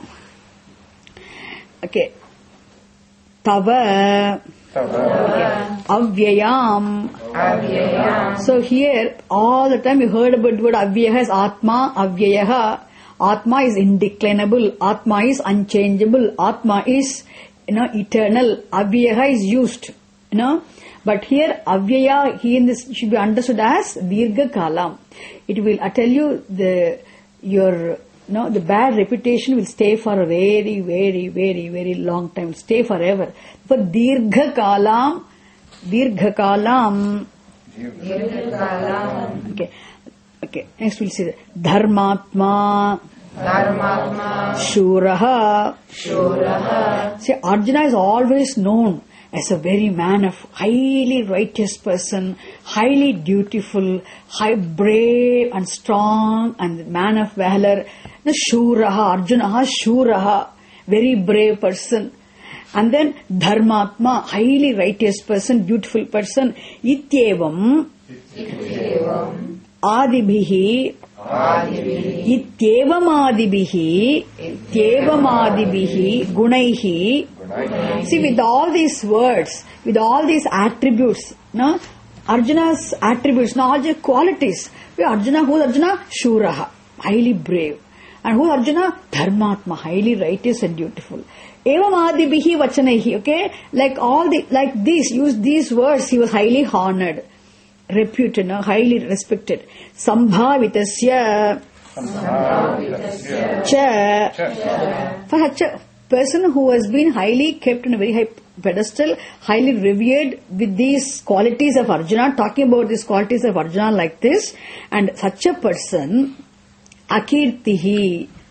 Okay. Tava. Tava. Avyayam. Avyayam. So here, all the time you heard about the word Avyayaha is Atma, Avyayaha. Atma is indeclinable. Atma is unchangeable. Atma is, you know, eternal. Avyayaha is used, you know. But here, avyaya, here in this should be understood as dirgha kalam. It will, I tell you, the your, you know, the bad reputation will stay for a very, very, very, very long time. Will stay forever. For dirgha kalam, dirgha kalam. Dirgha kalam. Okay, okay. Next we'll see dharmatma. Dharmatma. Shuraha. Shuraha. See, Arjuna is always known as a very man of highly righteous person, highly dutiful, high brave and strong and man of valor. The Shuraha, Arjuna, Shuraha, very brave person. And then Dharmatma, highly righteous person, beautiful person. Ityevam, Ityevam. Adibhihi, Adibhihi. Ityevam Adibhihi, Ityevam Adibhihi, Gunaihi. See, with all these words, with all these attributes, no, Arjuna's attributes, no, all the qualities. Arjuna, who is Arjuna? Shuraha, highly brave. And who is Arjuna? Dharmatma, highly righteous and beautiful. Evam adibihi vachanaihi, okay? Like all the, like this, use these words, he was highly honored, reputed, no, highly respected. Sambhavitasya, Sambhavitasya, cha, for such a person who has been highly kept on a very high pedestal, highly revered with these qualities of Arjuna, talking about these qualities of Arjuna like this, and such a person, akirtihi,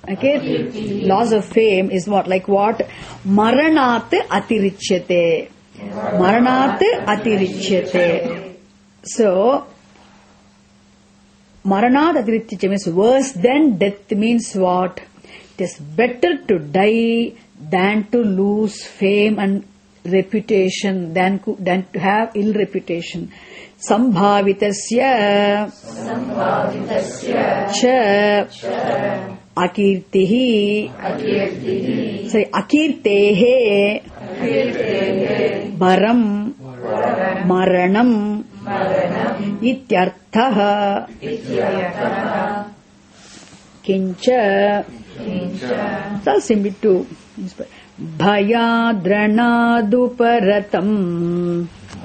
Okay, loss of fame is what? Like what? Maranat atirichyate. Maranat atirichyate. So, Maranat atirichyate means worse than death means what? It is better to die than to lose fame and reputation, than, than to have ill reputation. Sambhavitasya cha akirtihi sorry akirtehe baram maranam ityartha kincha. So simply to Bhayadranaduparatam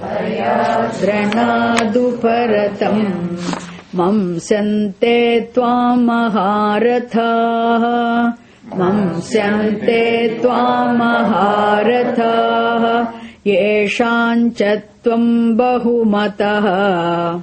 Dranaduparatam Mamsyante Tvam Maharatha Mamsyante Tvam Maharatha Yeshanchatvam Bahumataha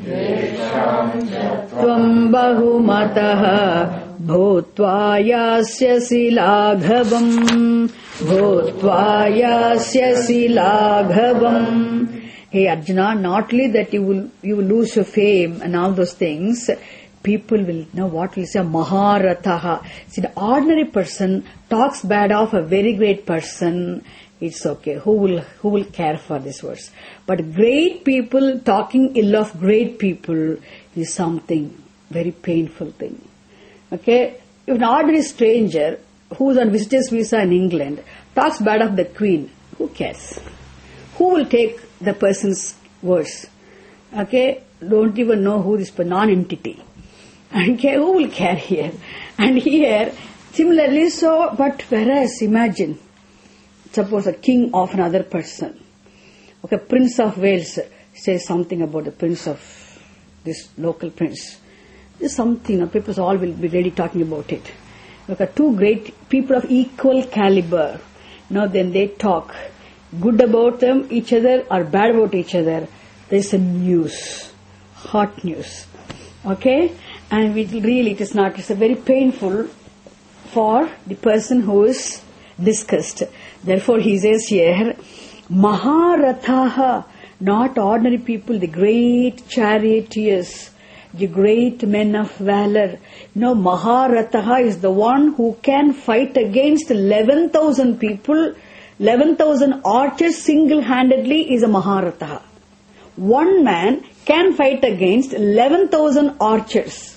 Tvam Bahumataha Bhutva yasyasi laghavam Bhutva yasyasi laghavam. Hey Arjuna, not only that you will you will lose your fame and all those things, people will know what we say Maharatha. See, the ordinary person talks bad of a very great person, it's okay. Who will who will care for this verse? But great people talking ill of great people is something very painful thing. Okay, if an ordinary stranger who is on visitor's visa in England talks bad of the Queen, who cares? Who will take the person's words? Okay, don't even know who this non-entity. Okay, who will care here? And here, similarly, so, but whereas, imagine, suppose a king of another person, okay, Prince of Wales says something about the prince of this local prince. There's something, you know, people all will be ready talking about it. Okay, two great people of equal caliber, you know, then they talk good about them, each other, or bad about each other. There's a news, hot news. Okay, and we really, it is not, it's a very painful for the person who is discussed. Therefore, he says here, Maharathaha, not ordinary people, the great charioteers, the great men of valor. You know, Maharathaha is the one who can fight against eleven thousand people, eleven thousand archers single-handedly is a Maharathaha. One man can fight against eleven thousand archers.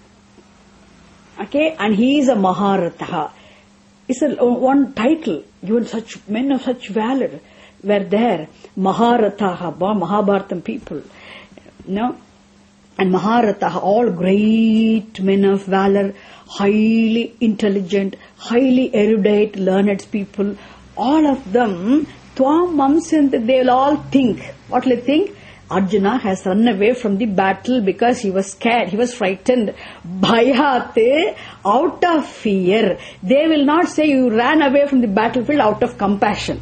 Okay, and he is a Maharathaha. It's a one title given. Such men of such valor were there. Maharathaha, Mahabharatam people. You know, and Maharathaha, all great men of valor, highly intelligent, highly erudite, learned people. All of them, Tvam Mamsyante, they will all think. What will they think? Arjuna has run away from the battle because he was scared, he was frightened. Bhayate, out of fear. They will not say you ran away from the battlefield out of compassion.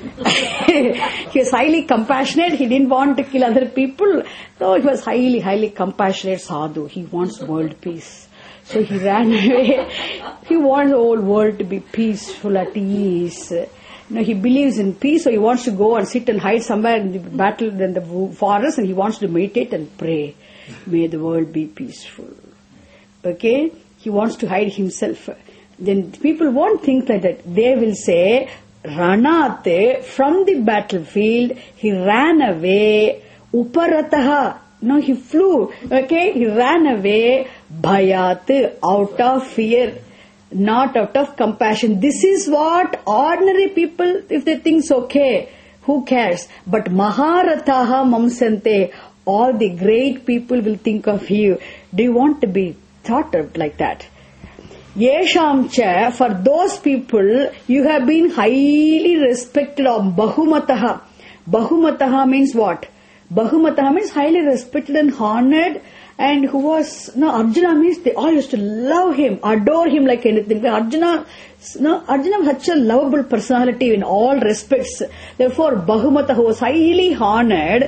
He was highly compassionate, he didn't want to kill other people. So he was highly, highly compassionate sadhu. He wants world peace. So he ran away. He wants the whole world to be peaceful, at ease. You know, he believes in peace, so he wants to go and sit and hide somewhere in the battle, in the forest, and he wants to meditate and pray. May the world be peaceful. Okay? He wants to hide himself. Then people won't think like that. They will say, Ranate, from the battlefield, he ran away. Uparataha, no, he flew. Okay? He ran away. Bhayat, out of fear. Not out of compassion. This is what ordinary people, if they think it's okay, who cares? But Maharathaha Mamsyante, all the great people will think of you. Do you want to be thought of like that? Yesham cha, for those people, you have been highly respected of Bahumataha. Bahumataha means what? Bahumataha means highly respected and honored. And who was, no, Arjuna means they all used to love him, adore him like anything. Arjuna, no, Arjuna was such a lovable personality in all respects. Therefore, Bahumata, who was highly honored,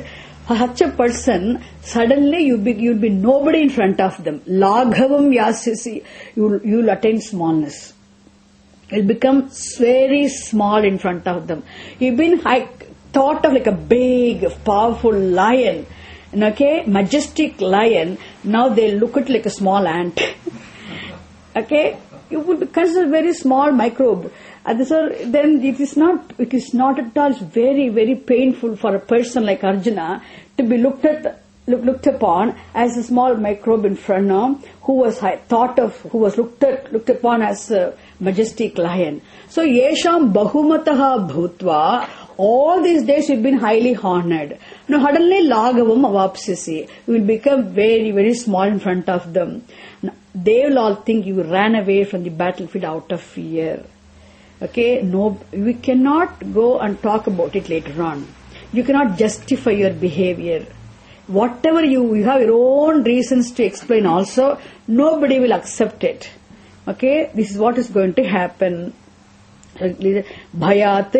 such a person, suddenly you be, you'll be nobody in front of them. Laghavam yasisi, you'll, you'll attain smallness. You'll become very small in front of them. You've been high, thought of like a big, powerful lion, okay, majestic lion. Now they look at like a small ant. Okay, you would be considered a very small microbe. And so then it is not, it is not at all very, very painful for a person like Arjuna to be looked at, look, looked upon as a small microbe in front of, who was thought of, who was looked at, looked upon as a majestic lion. So yesham bahumataha bhutva, all these days you've been highly honored. Now suddenly lagavam avapsisi, you will become very, very small in front of them. Now, they will all think you ran away from the battlefield out of fear. Okay, no, we cannot go and talk about it later on. You cannot justify your behavior. Whatever you, you have your own reasons to explain also, nobody will accept it. Okay, this is what is going to happen. Bhayat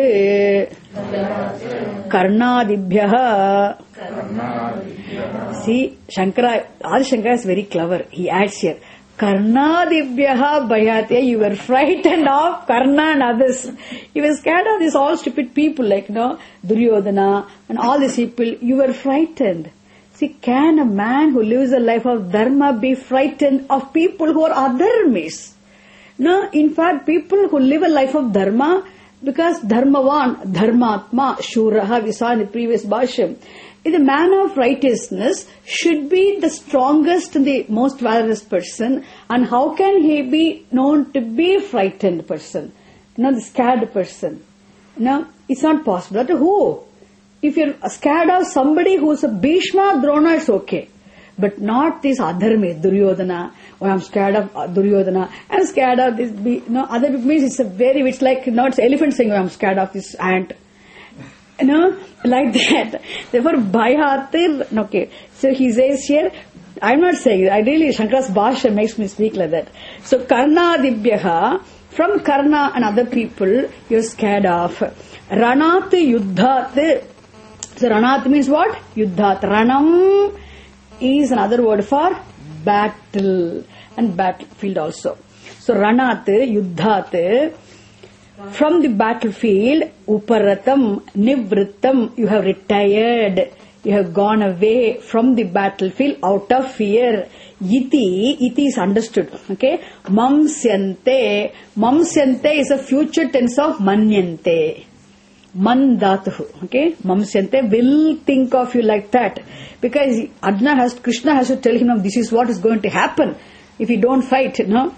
Karnadibhyaha. See, Shankara, Adi Shankara is very clever. He adds here, Karnadibhyaha bhayate, you were frightened of Karna and others. You were scared of these all stupid people like, you know, Duryodhana and all these people. You were frightened. See, can a man who lives a life of dharma be frightened of people who are adharmis? No, in fact, people who live a life of dharma, because dharmavan, dharmatma, shuraha, we saw in the previous bhasham, the man of righteousness should be the strongest and the most valorous person, and how can he be known to be a frightened person? You know, the scared person. No, it's not possible. But who? If you're scared of somebody who's a Bhishma, Drona, it's okay. But not this adharmi, Duryodhana. Oh, I'm scared of Duryodhana. I'm scared of this. You know, other people means it's a very, it's like, you know, it's elephant saying, oh, I'm scared of this ant. You know, like that. Therefore, bhayatir, okay. So he says here, I'm not saying, I really, Shankara's Bhasha makes me speak like that. So, Karnadibhyaha, from Karna and other people, you're scared of. Ranat yuddhat. So, Ranat means what? Yuddhat. Ranam is another word for battle and battlefield also. So, Ranat, Yuddhat, from the battlefield, Uparatam, Nivrittam, you have retired, you have gone away from the battlefield out of fear. Iti, iti is understood. Okay? Mamsyante, mamsyante is a future tense of manyante. Mandatuhu. Okay? Mamsyante will think of you like that. Because Arjuna has, Krishna has to tell him, no, this is what is going to happen if you don't fight, no?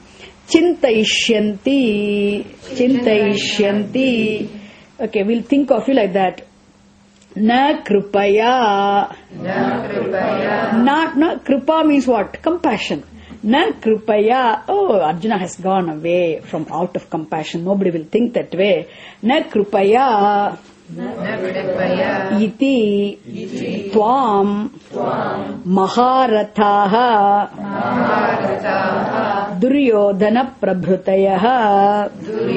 Chintaishyanti, Chintaishyanti. Okay, we'll think of you like that. Na kripaya. Na kripaya. Na, na, kripa means what? Compassion. Na kripaya. Oh, Arjuna has gone away from out of compassion. Nobody will think that way. Na kripaya. Iti Tvam Maharathaha Duryodhana Prabhrutayaha.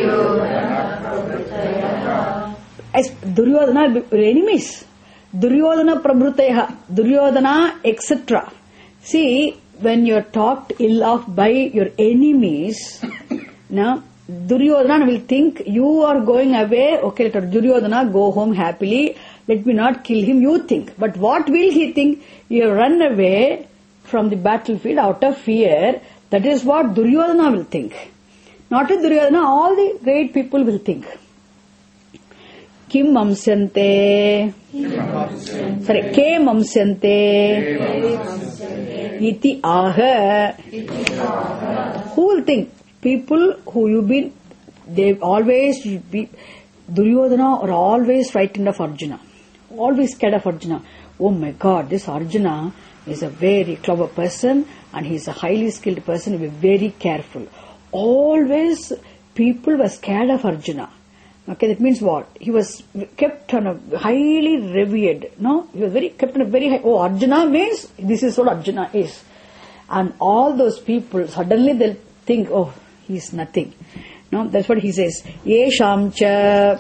As Duryodhana are enemies. Duryodhana Prabhrutayaha, Duryodhana, et cetera. See, when you are talked ill of by your enemies, now Duryodhana will think you are going away. Okay, let Duryodhana go home happily. Let me not kill him. You think, but what will he think? You have run away from the battlefield out of fear. That is what Duryodhana will think. Not a Duryodhana. All the great people will think. Kim mamsyante. Sorry, ke mamsyante. Iti aha. Who will think? People who you've been, they've always be, Duryodhana are always frightened of Arjuna. Always scared of Arjuna. Oh my God, this Arjuna is a very clever person and he's a highly skilled person. Be very careful. Always people were scared of Arjuna. Okay, that means what? He was kept on a highly revered. No, he was very kept on a very high. Oh, Arjuna means this is what Arjuna is, and all those people suddenly they'll think, oh, he's nothing. No, that's what he says. Yesham cha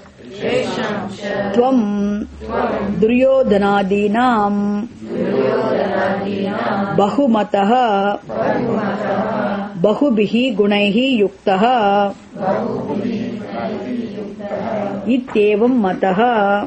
tvam duryodhanadinam bahumataha bahubihi gunaihi yuktaha ityevam mataha.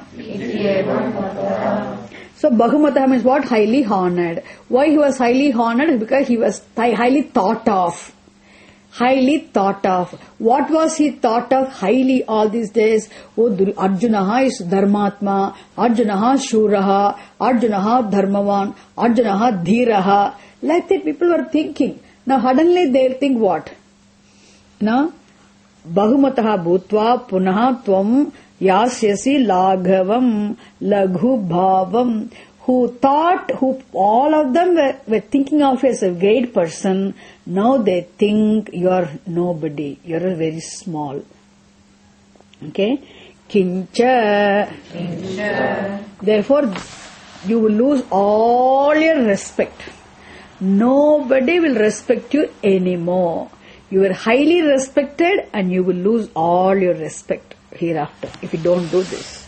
So bahumataha means what? Highly honored. Why he was highly honored? Because he was highly thought of. Highly thought of. What was he thought of highly all these days? Oh, Arjunaha is Dharmatma, Arjunaha Shuraha, Arjunaha Dharmavan, Arjunaha Dhiraha. Like that people were thinking. Now suddenly they'll think what? Now, Bahumataha Bhutva Punaha Tvam Yasyasi Laghavam Laghu Bhavam. Who thought, who all of them were, were thinking of as a great person, now they think you are nobody, you are very small. Okay? Kincha. Kincha. Therefore, you will lose all your respect. Nobody will respect you anymore. You are highly respected and you will lose all your respect hereafter if you don't do this.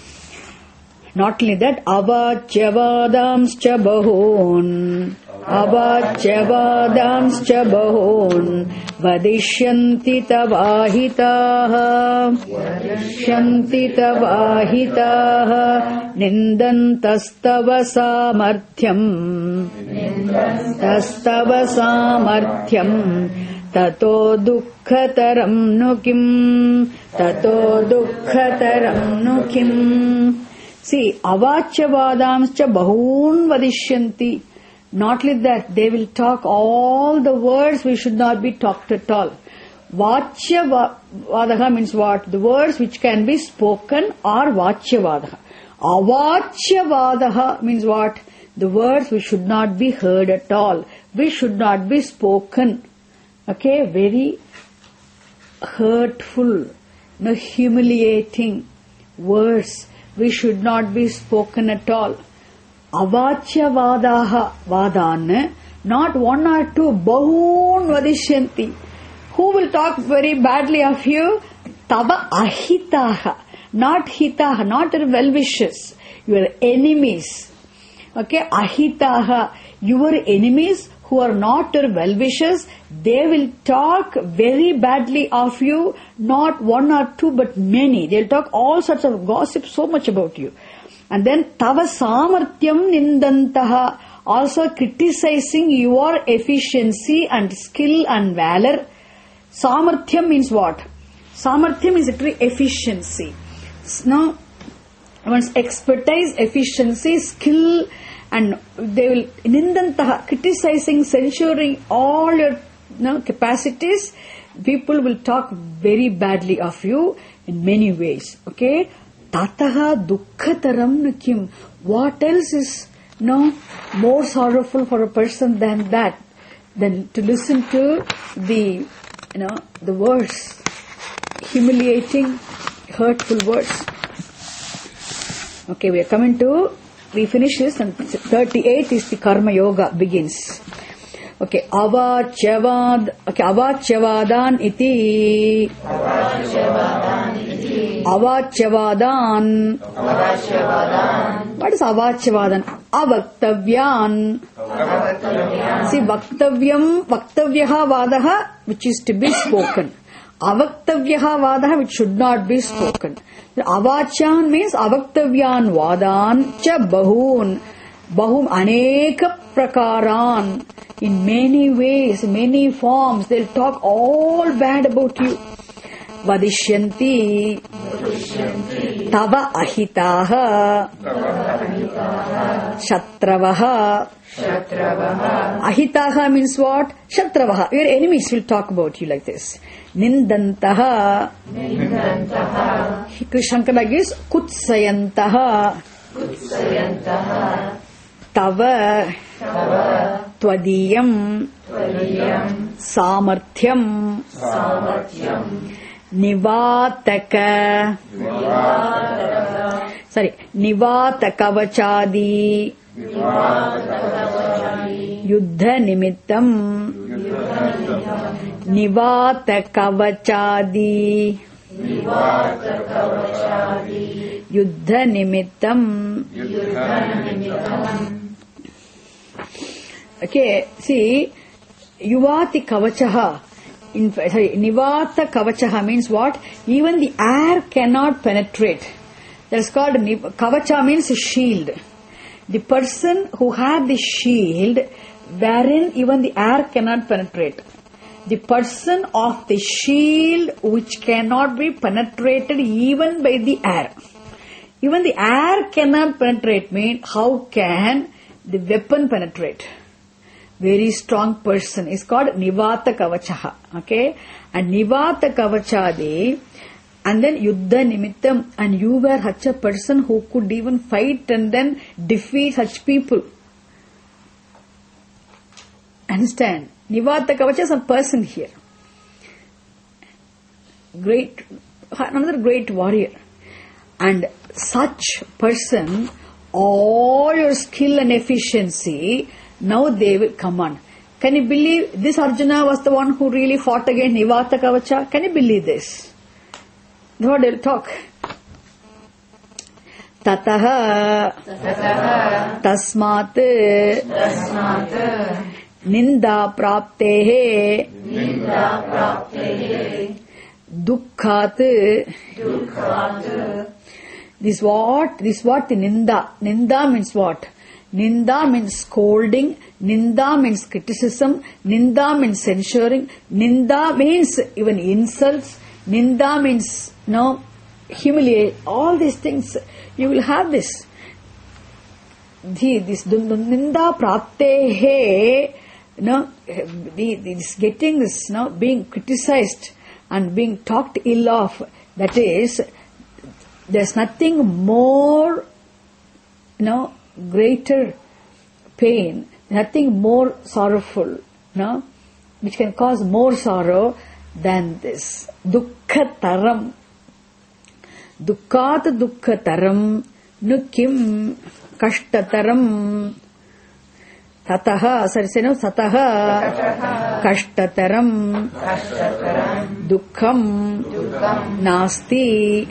Not only that, avachyavadamscha bahun, avachyavadamscha bahun, vadishyanti tavahitaha, vadishyanti tavahitaha, nindantastava samarthyam, nindantastava samarthyam, tato dukkhataram nukim, tato dukkhataram nukim. See, avachyavadamscha bahun vadishyanti. Not like that, they will talk all the words we should not be talked at all. Vachyavadaha means what? The words which can be spoken are vachyavadaha. Avachyavadaha means what? The words which should not be heard at all. Which should not be spoken. Okay, very hurtful, no, humiliating words. We should not be spoken at all. Avachyavadaha vadan, not one or two, bahun vadishyanti. Who will talk very badly of you? Tava ahitaha, not hitaha, not your well-wishers, your enemies. Okay, ahitaha, your enemies who are not your well-wishers, they will talk very badly of you, not one or two but many. They'll talk all sorts of gossip so much about you. And then tava samarthyam nindantaha, also criticizing your efficiency and skill and valor. Samarthyam means what? Samarthyam is actually efficiency. Now, one's expertise, efficiency, skill, and they will nindantaha, criticizing, censuring all your you know, capacities. People will talk very badly of you in many ways. Okay? Tataha dukkhataram nakim. What else is you know, more sorrowful for a person than that? Than to listen to the you know the words, humiliating, hurtful words. Okay, we are coming to we finish this and thirty-eight is the Karma Yoga begins. Okay, avachyavad, okay, avachyavadan iti. Avachyavadan iti. Avachyavadan. Avachyavadan. What is avachyavadan? Avaktavyan. Avaktavyan. See, vaktavyam, vaktavyaha vadaha, which is to be spoken. Avaktavyaha vadaha, which should not be spoken. Avacyan means avaktavyan vadan cha bahun. Bahum aneka prakaran. In many ways, many forms, they'll talk all bad about you. Vadishyanti. Tava ahitaha. Shatravaha. Ahitaha means what? Shatravaha. Your enemies will talk about you like this. Nindantaha. Nindantaha. Shankara gives kutsayantaha. Kutsayantaha. Tava. Tava. Twadiyam. Twadiyam. Samarthyam. Samarthyam. Nivataka. Nivataka. Sorry. Nivatakavachadi. Nivatakavachadi. Yuddha nimittam. Nivata kavachadi. Nivata kavachadi. Yuddha nimittam. Yuddha nimittam. Okay, see, Yuvati kavachaha. In, sorry, Nivata kavachaha means what? Even the air cannot penetrate. That's called kavacha means shield. The person who had the shield wherein even the air cannot penetrate. The person of the shield which cannot be penetrated even by the air. Even the air cannot penetrate means how can the weapon penetrate? Very strong person is called Nivata Kavachaha. Okay? And Nivata Kavachadi, and then Yuddha Nimittam, and you were such a person who could even fight and then defeat such people. Understand? Nivata Kavacha is a person here. Great, another great warrior. And such person, all your skill and efficiency, now they will come on. Can you believe this Arjuna was the one who really fought against Nivata Kavacha? Can you believe this? No, they'll talk. Tataha, Tataha, Tasmat, Tasmat, Ninda Praptehe, Ninda Praptehe, Dukkhat. Dukkhat. This what? This what the Ninda. Ninda means what? Ninda means scolding. Ninda means criticism. Ninda means censuring. Ninda means even insults. Ninda means no humiliate. All these things you will have this. The, this Ninda Praptehe, no, this getting this, no, being criticized and being talked ill of. That is, there's nothing more, no, greater pain, nothing more sorrowful, no, which can cause more sorrow than this. Dukkataram. Dukkat dukkataram nukim kashtataram. Tataha, sorry, say no, tataha kashtataram dukkham nasti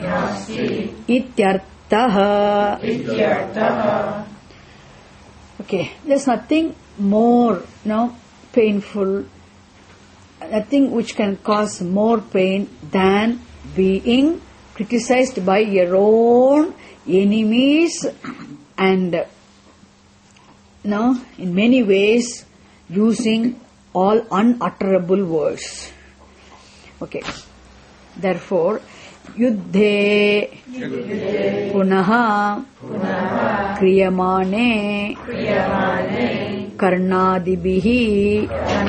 ityartaha. Ityartaha. Okay, there's nothing more, no, painful, nothing which can cause more pain than being criticized by your own enemies and, no, in many ways using all unutterable words. Okay, therefore, Yuddhe punaha kriyamane karnadibihi.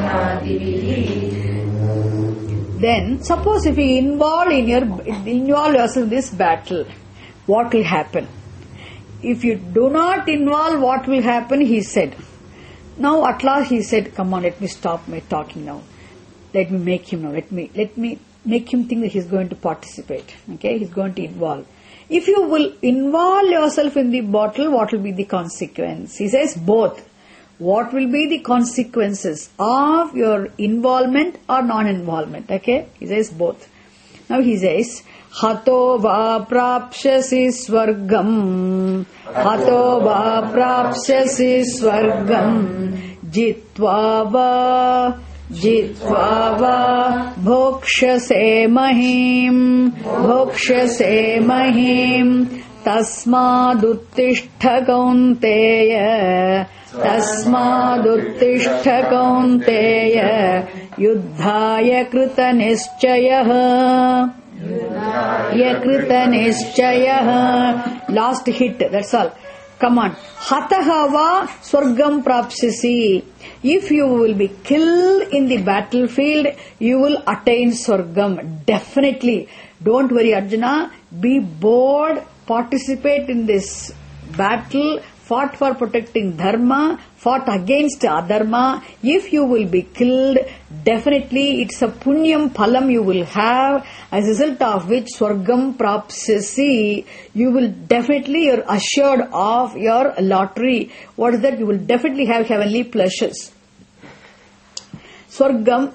Then, suppose if you involve in your involve yourself in this battle, what will happen? If you do not involve, what will happen? He said. Now at last he said, "Come on, let me stop my talking now. Let me make him now. Let me let me make him think that he's going to participate. Okay, he's going to involve. If you will involve yourself in the battle, what will be the consequence?" He says both. What will be the consequences of your involvement or non-involvement? Okay, he says both. Now he says, "Hato va prapshasi swargam, hato va prapshasi swargam, jitva va, jitva va, bhokshase mahim, bhokshase mahim, tasmaduttishta kaunteya, tasmaduttishta kaunteya, yuddhaya krita nischayah." Yakrita nischayah. Last hit, that's all. Come on. Hatahava swargam prapsisi. If you will be killed in the battlefield, you will attain swargam. Definitely. Don't worry, Arjuna. Be bold. Participate in this battle. Fought for protecting dharma. Fought against adharma. If you will be killed, definitely it's a punyam phalam you will have, as a result of which swargam prapsasi, you will definitely, you're assured of your lottery. What is that? You will definitely have heavenly pleasures. Swargam,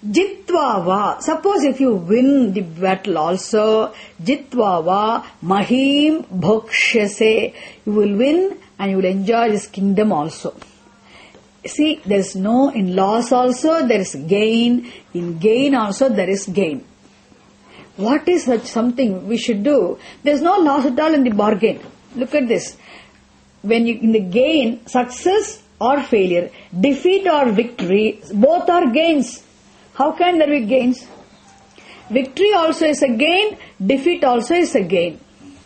Jitva va. Suppose if you win the battle also, Jitva va mahim bhokshase. You will win and you will enjoy this kingdom also. See, there is no, in loss also there is gain, in gain also there is gain. What is such something we should do? There is no loss at all in the bargain. Look at this. When you, in the gain, success or failure, defeat or victory, both are gains. How can there be gains? Victory also is a gain, defeat also is a gain.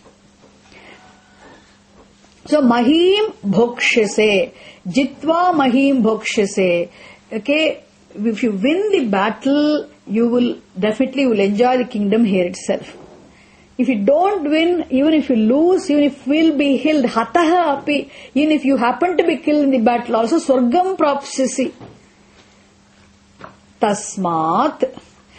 So, mahim bhokshase, jitva mahim bhokshase. Okay, if you win the battle, you will definitely will enjoy the kingdom here itself. If you don't win, even if you lose, even if you will be killed, hataha api, even if you happen to be killed in the battle, also swargam prapsyasi. Tasmat,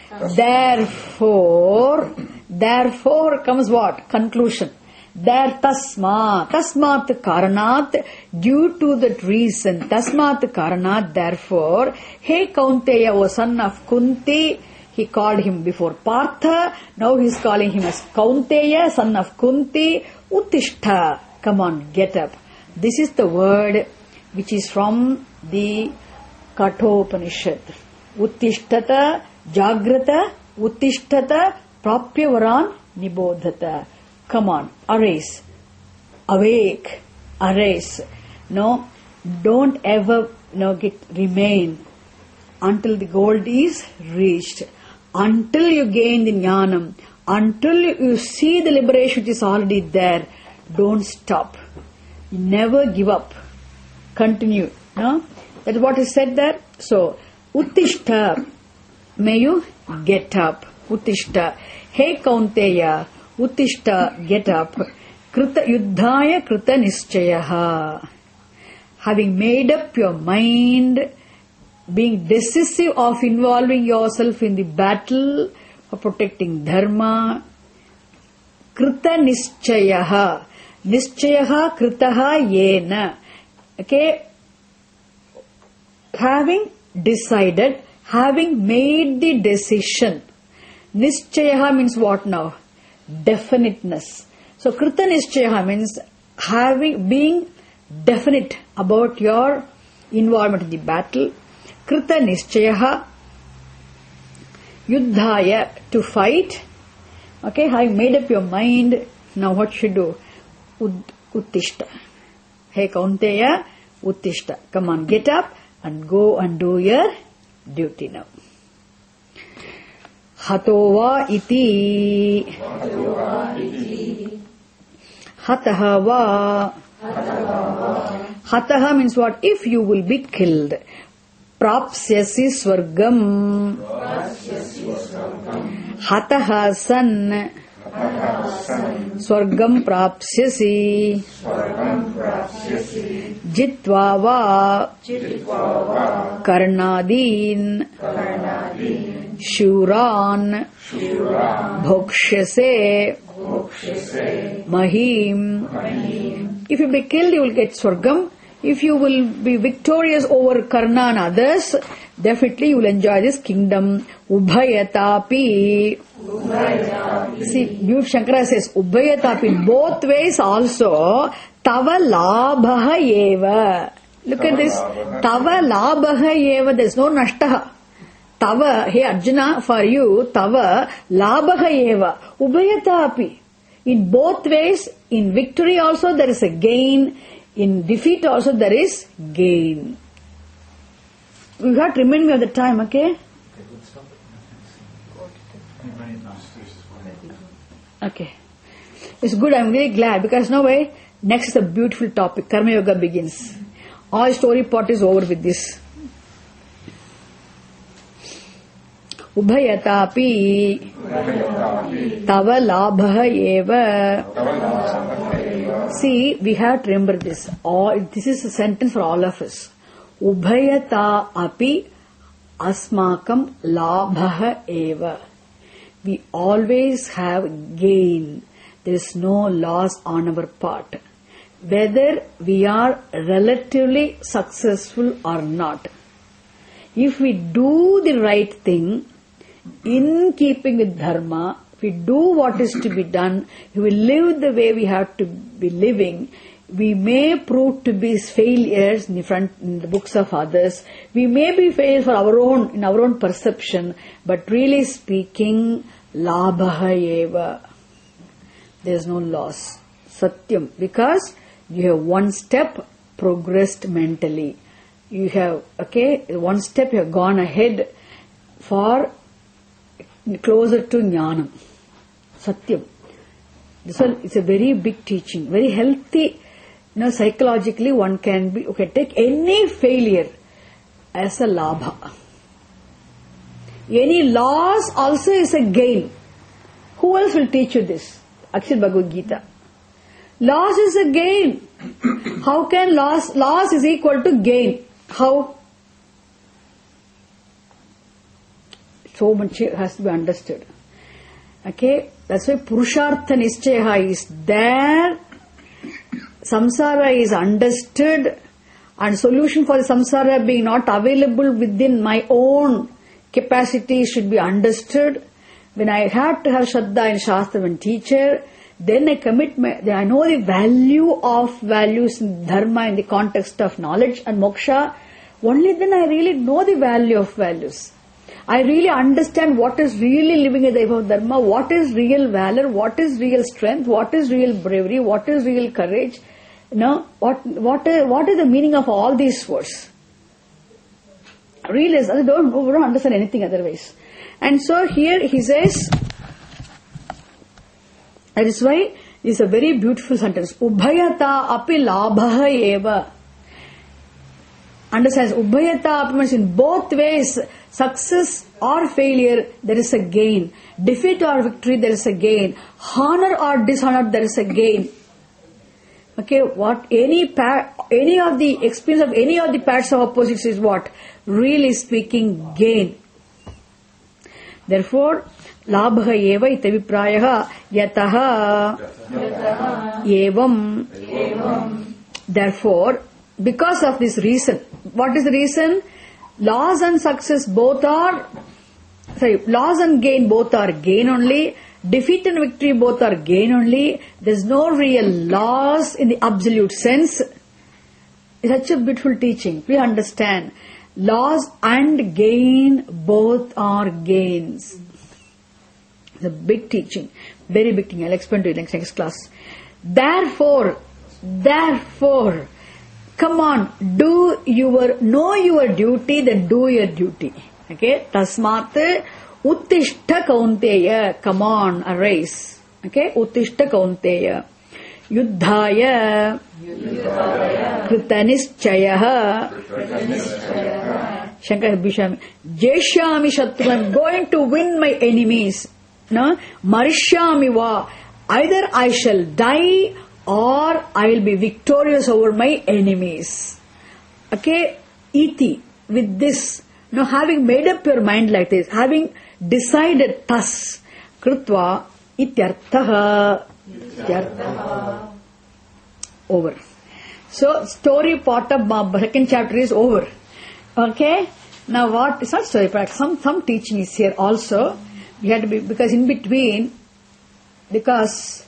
therefore, therefore comes what? Conclusion. There tasmat, tasmat karanat, due to that reason, tasmat karanat, therefore, hey Kaunteya, O son of Kunti, he called him before Partha, now he is calling him as Kaunteya, son of Kunti, Uttishta, come on, get up. This is the word which is from the Kathopanishad. Uttishtata, Jagrata, Uttishtata, Prapyavaran, Nibodhata. Come on, arise, awake, arise. No, don't ever no, get, remain until the goal is reached, until you gain the jnanam, until you see the liberation which is already there. Don't stop. Never give up. Continue. No? That's what is said there. So, Uttishta, may you get up. Uttishta. Hey Kaunteya, Uttishta, get up. Krita yuddhaya krita nischayaha. Having made up your mind, being decisive of involving yourself in the battle for protecting dharma. Krita nischayaha. Nischayaha kritaha yena. Okay. Having decided, having made the decision. Nischayaha means what now? Definiteness. So Krita Nischayaha means having, being definite about your involvement in the battle. Krita Nischayaha, Yuddhaya, to fight. Okay, having made up your mind, now what should you do? Ud, uttishta. Hey Kaunteya, Uttishta. Come on, get up and go and do your duty now. Hatova iti. Hataha va. Hataha means what? If you will be killed. Prapsyasi swargam. Hataha san. Swargam prapsyasi. Jitva va. Karnadin. Shuran. Bhokshase. Mahim. If you be killed, you will get Swargam. If you will be victorious over Karna and others, definitely you will enjoy this kingdom. Ubhayatapi. See, Bhut Shankara says, Ubhayatapi, both ways also, Tava labhaha eva. Look at this. Tava labhaha eva, there is no nashtaha. Tava, hey Arjuna, for you, Tava labhaha eva. Ubhayatapi. In both ways, in victory also there is a gain, in defeat also there is gain. You have to remind me of the time, okay? Okay. It's good, I'm really glad because now way, next is a beautiful topic. Karma Yoga begins. All story part is over with this. Ubhayatapi tava labha eva. See, we have to remember this. All, this is a sentence for all of us. Ubhayata api asmakam labha eva. We always have gain. There is no loss on our part. Whether we are relatively successful or not. if we do the right thing, in keeping with dharma, if we do what is to be done, if we live the way we have to be living, we may prove to be failures in the front, in the books of others. We may be failed for our own, in our own perception, but really speaking, labhaha eva. There is no loss. Satyam. Because you have one step progressed mentally. You have, okay, one step you have gone ahead for closer to jnanam. Satyam. This one is a very big teaching, very healthy. You know, psychologically one can be, okay, take any failure as a labha. Any loss also is a gain. Who else will teach you this? Akshar Bhagavad Gita. Loss is a gain. How can loss, loss is equal to gain? How? So much has to be understood. Okay, that's why Purushartha Nischaya is there. Samsara is understood, and solution for the samsara being not available within my own capacity should be understood. When I have to have Shraddha in Shastra and teacher, then I commit my, then I know the value of values in dharma in the context of knowledge and moksha. Only then I really know the value of values. I really understand what is really living in the life of dharma, what is real valor, what is real strength, what is real bravery, what is real courage. You know, what, what, is, what is the meaning of all these words? Realize, I don't, I don't understand anything otherwise. And so here he says, that is why this is a very beautiful sentence. Ubhayata api labhaha eva. Understands, Ubhayata api means in both ways, success or failure, there is a gain. Defeat or victory, there is a gain. Honor or dishonor, there is a gain. Okay, what any pa- any of the experience of any of the parts of opposites is what? Really speaking, gain. Therefore, labha eva itaviprayaha yataha evam. Therefore, because of this reason, what is the reason? Loss and success both are, sorry, loss and gain both are gain only. Defeat and victory both are gain only. There is no real loss in the absolute sense. It's such a beautiful teaching. Please understand. Loss and gain both are gains. It's a big teaching. Very big teaching. I'll explain to you next, next class. Therefore, therefore, come on, do your, know your duty, then do your duty. Okay? Tasmat Uttishta Kaunteya, come on, arise. Okay? Uttishta Kaunteya. Yuddhaya Kritanischayaha Shankar Bhishami Jeshyami Shatru, I am going to win my enemies. No? Marishyami va. Either I shall die or I will be victorious over my enemies. Okay? Iti, with this. Now, having made up your mind like this, having decided thus, krutva ityarthaha, ityarthaha, over. So, story part of the second chapter is over. Okay? Now what, it's not story part, some, some teaching is here also. We had to be, because in between, because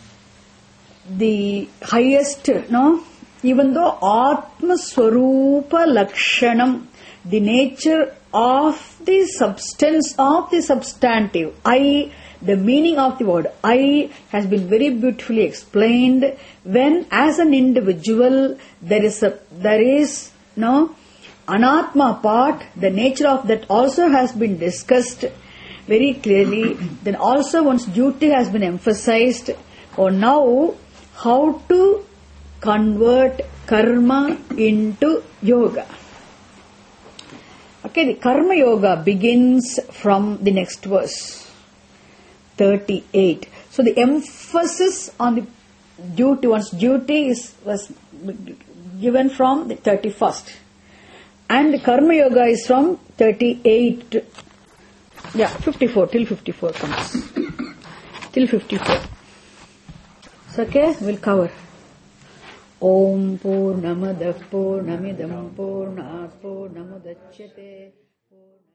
the highest, no, even though Atma Swarupa Lakshanam, the nature of the substance of the substantive, I, the meaning of the word I has been very beautifully explained. When as an individual there is a, there is no anatma part, the nature of that also has been discussed very clearly. Then also one's duty has been emphasized. Or now how to convert karma into yoga. Okay, the karma yoga begins from the next verse, thirty-eight. So the emphasis on the duty, one's duty is was given from the thirty-first, and the karma yoga is from thirty-eight. To, yeah, fifty-four till fifty-four comes till fifty-four. So okay, we'll cover. Om Purnamadah Purnamidam Purnat Purnamudachyate पूर्णमुदच्यते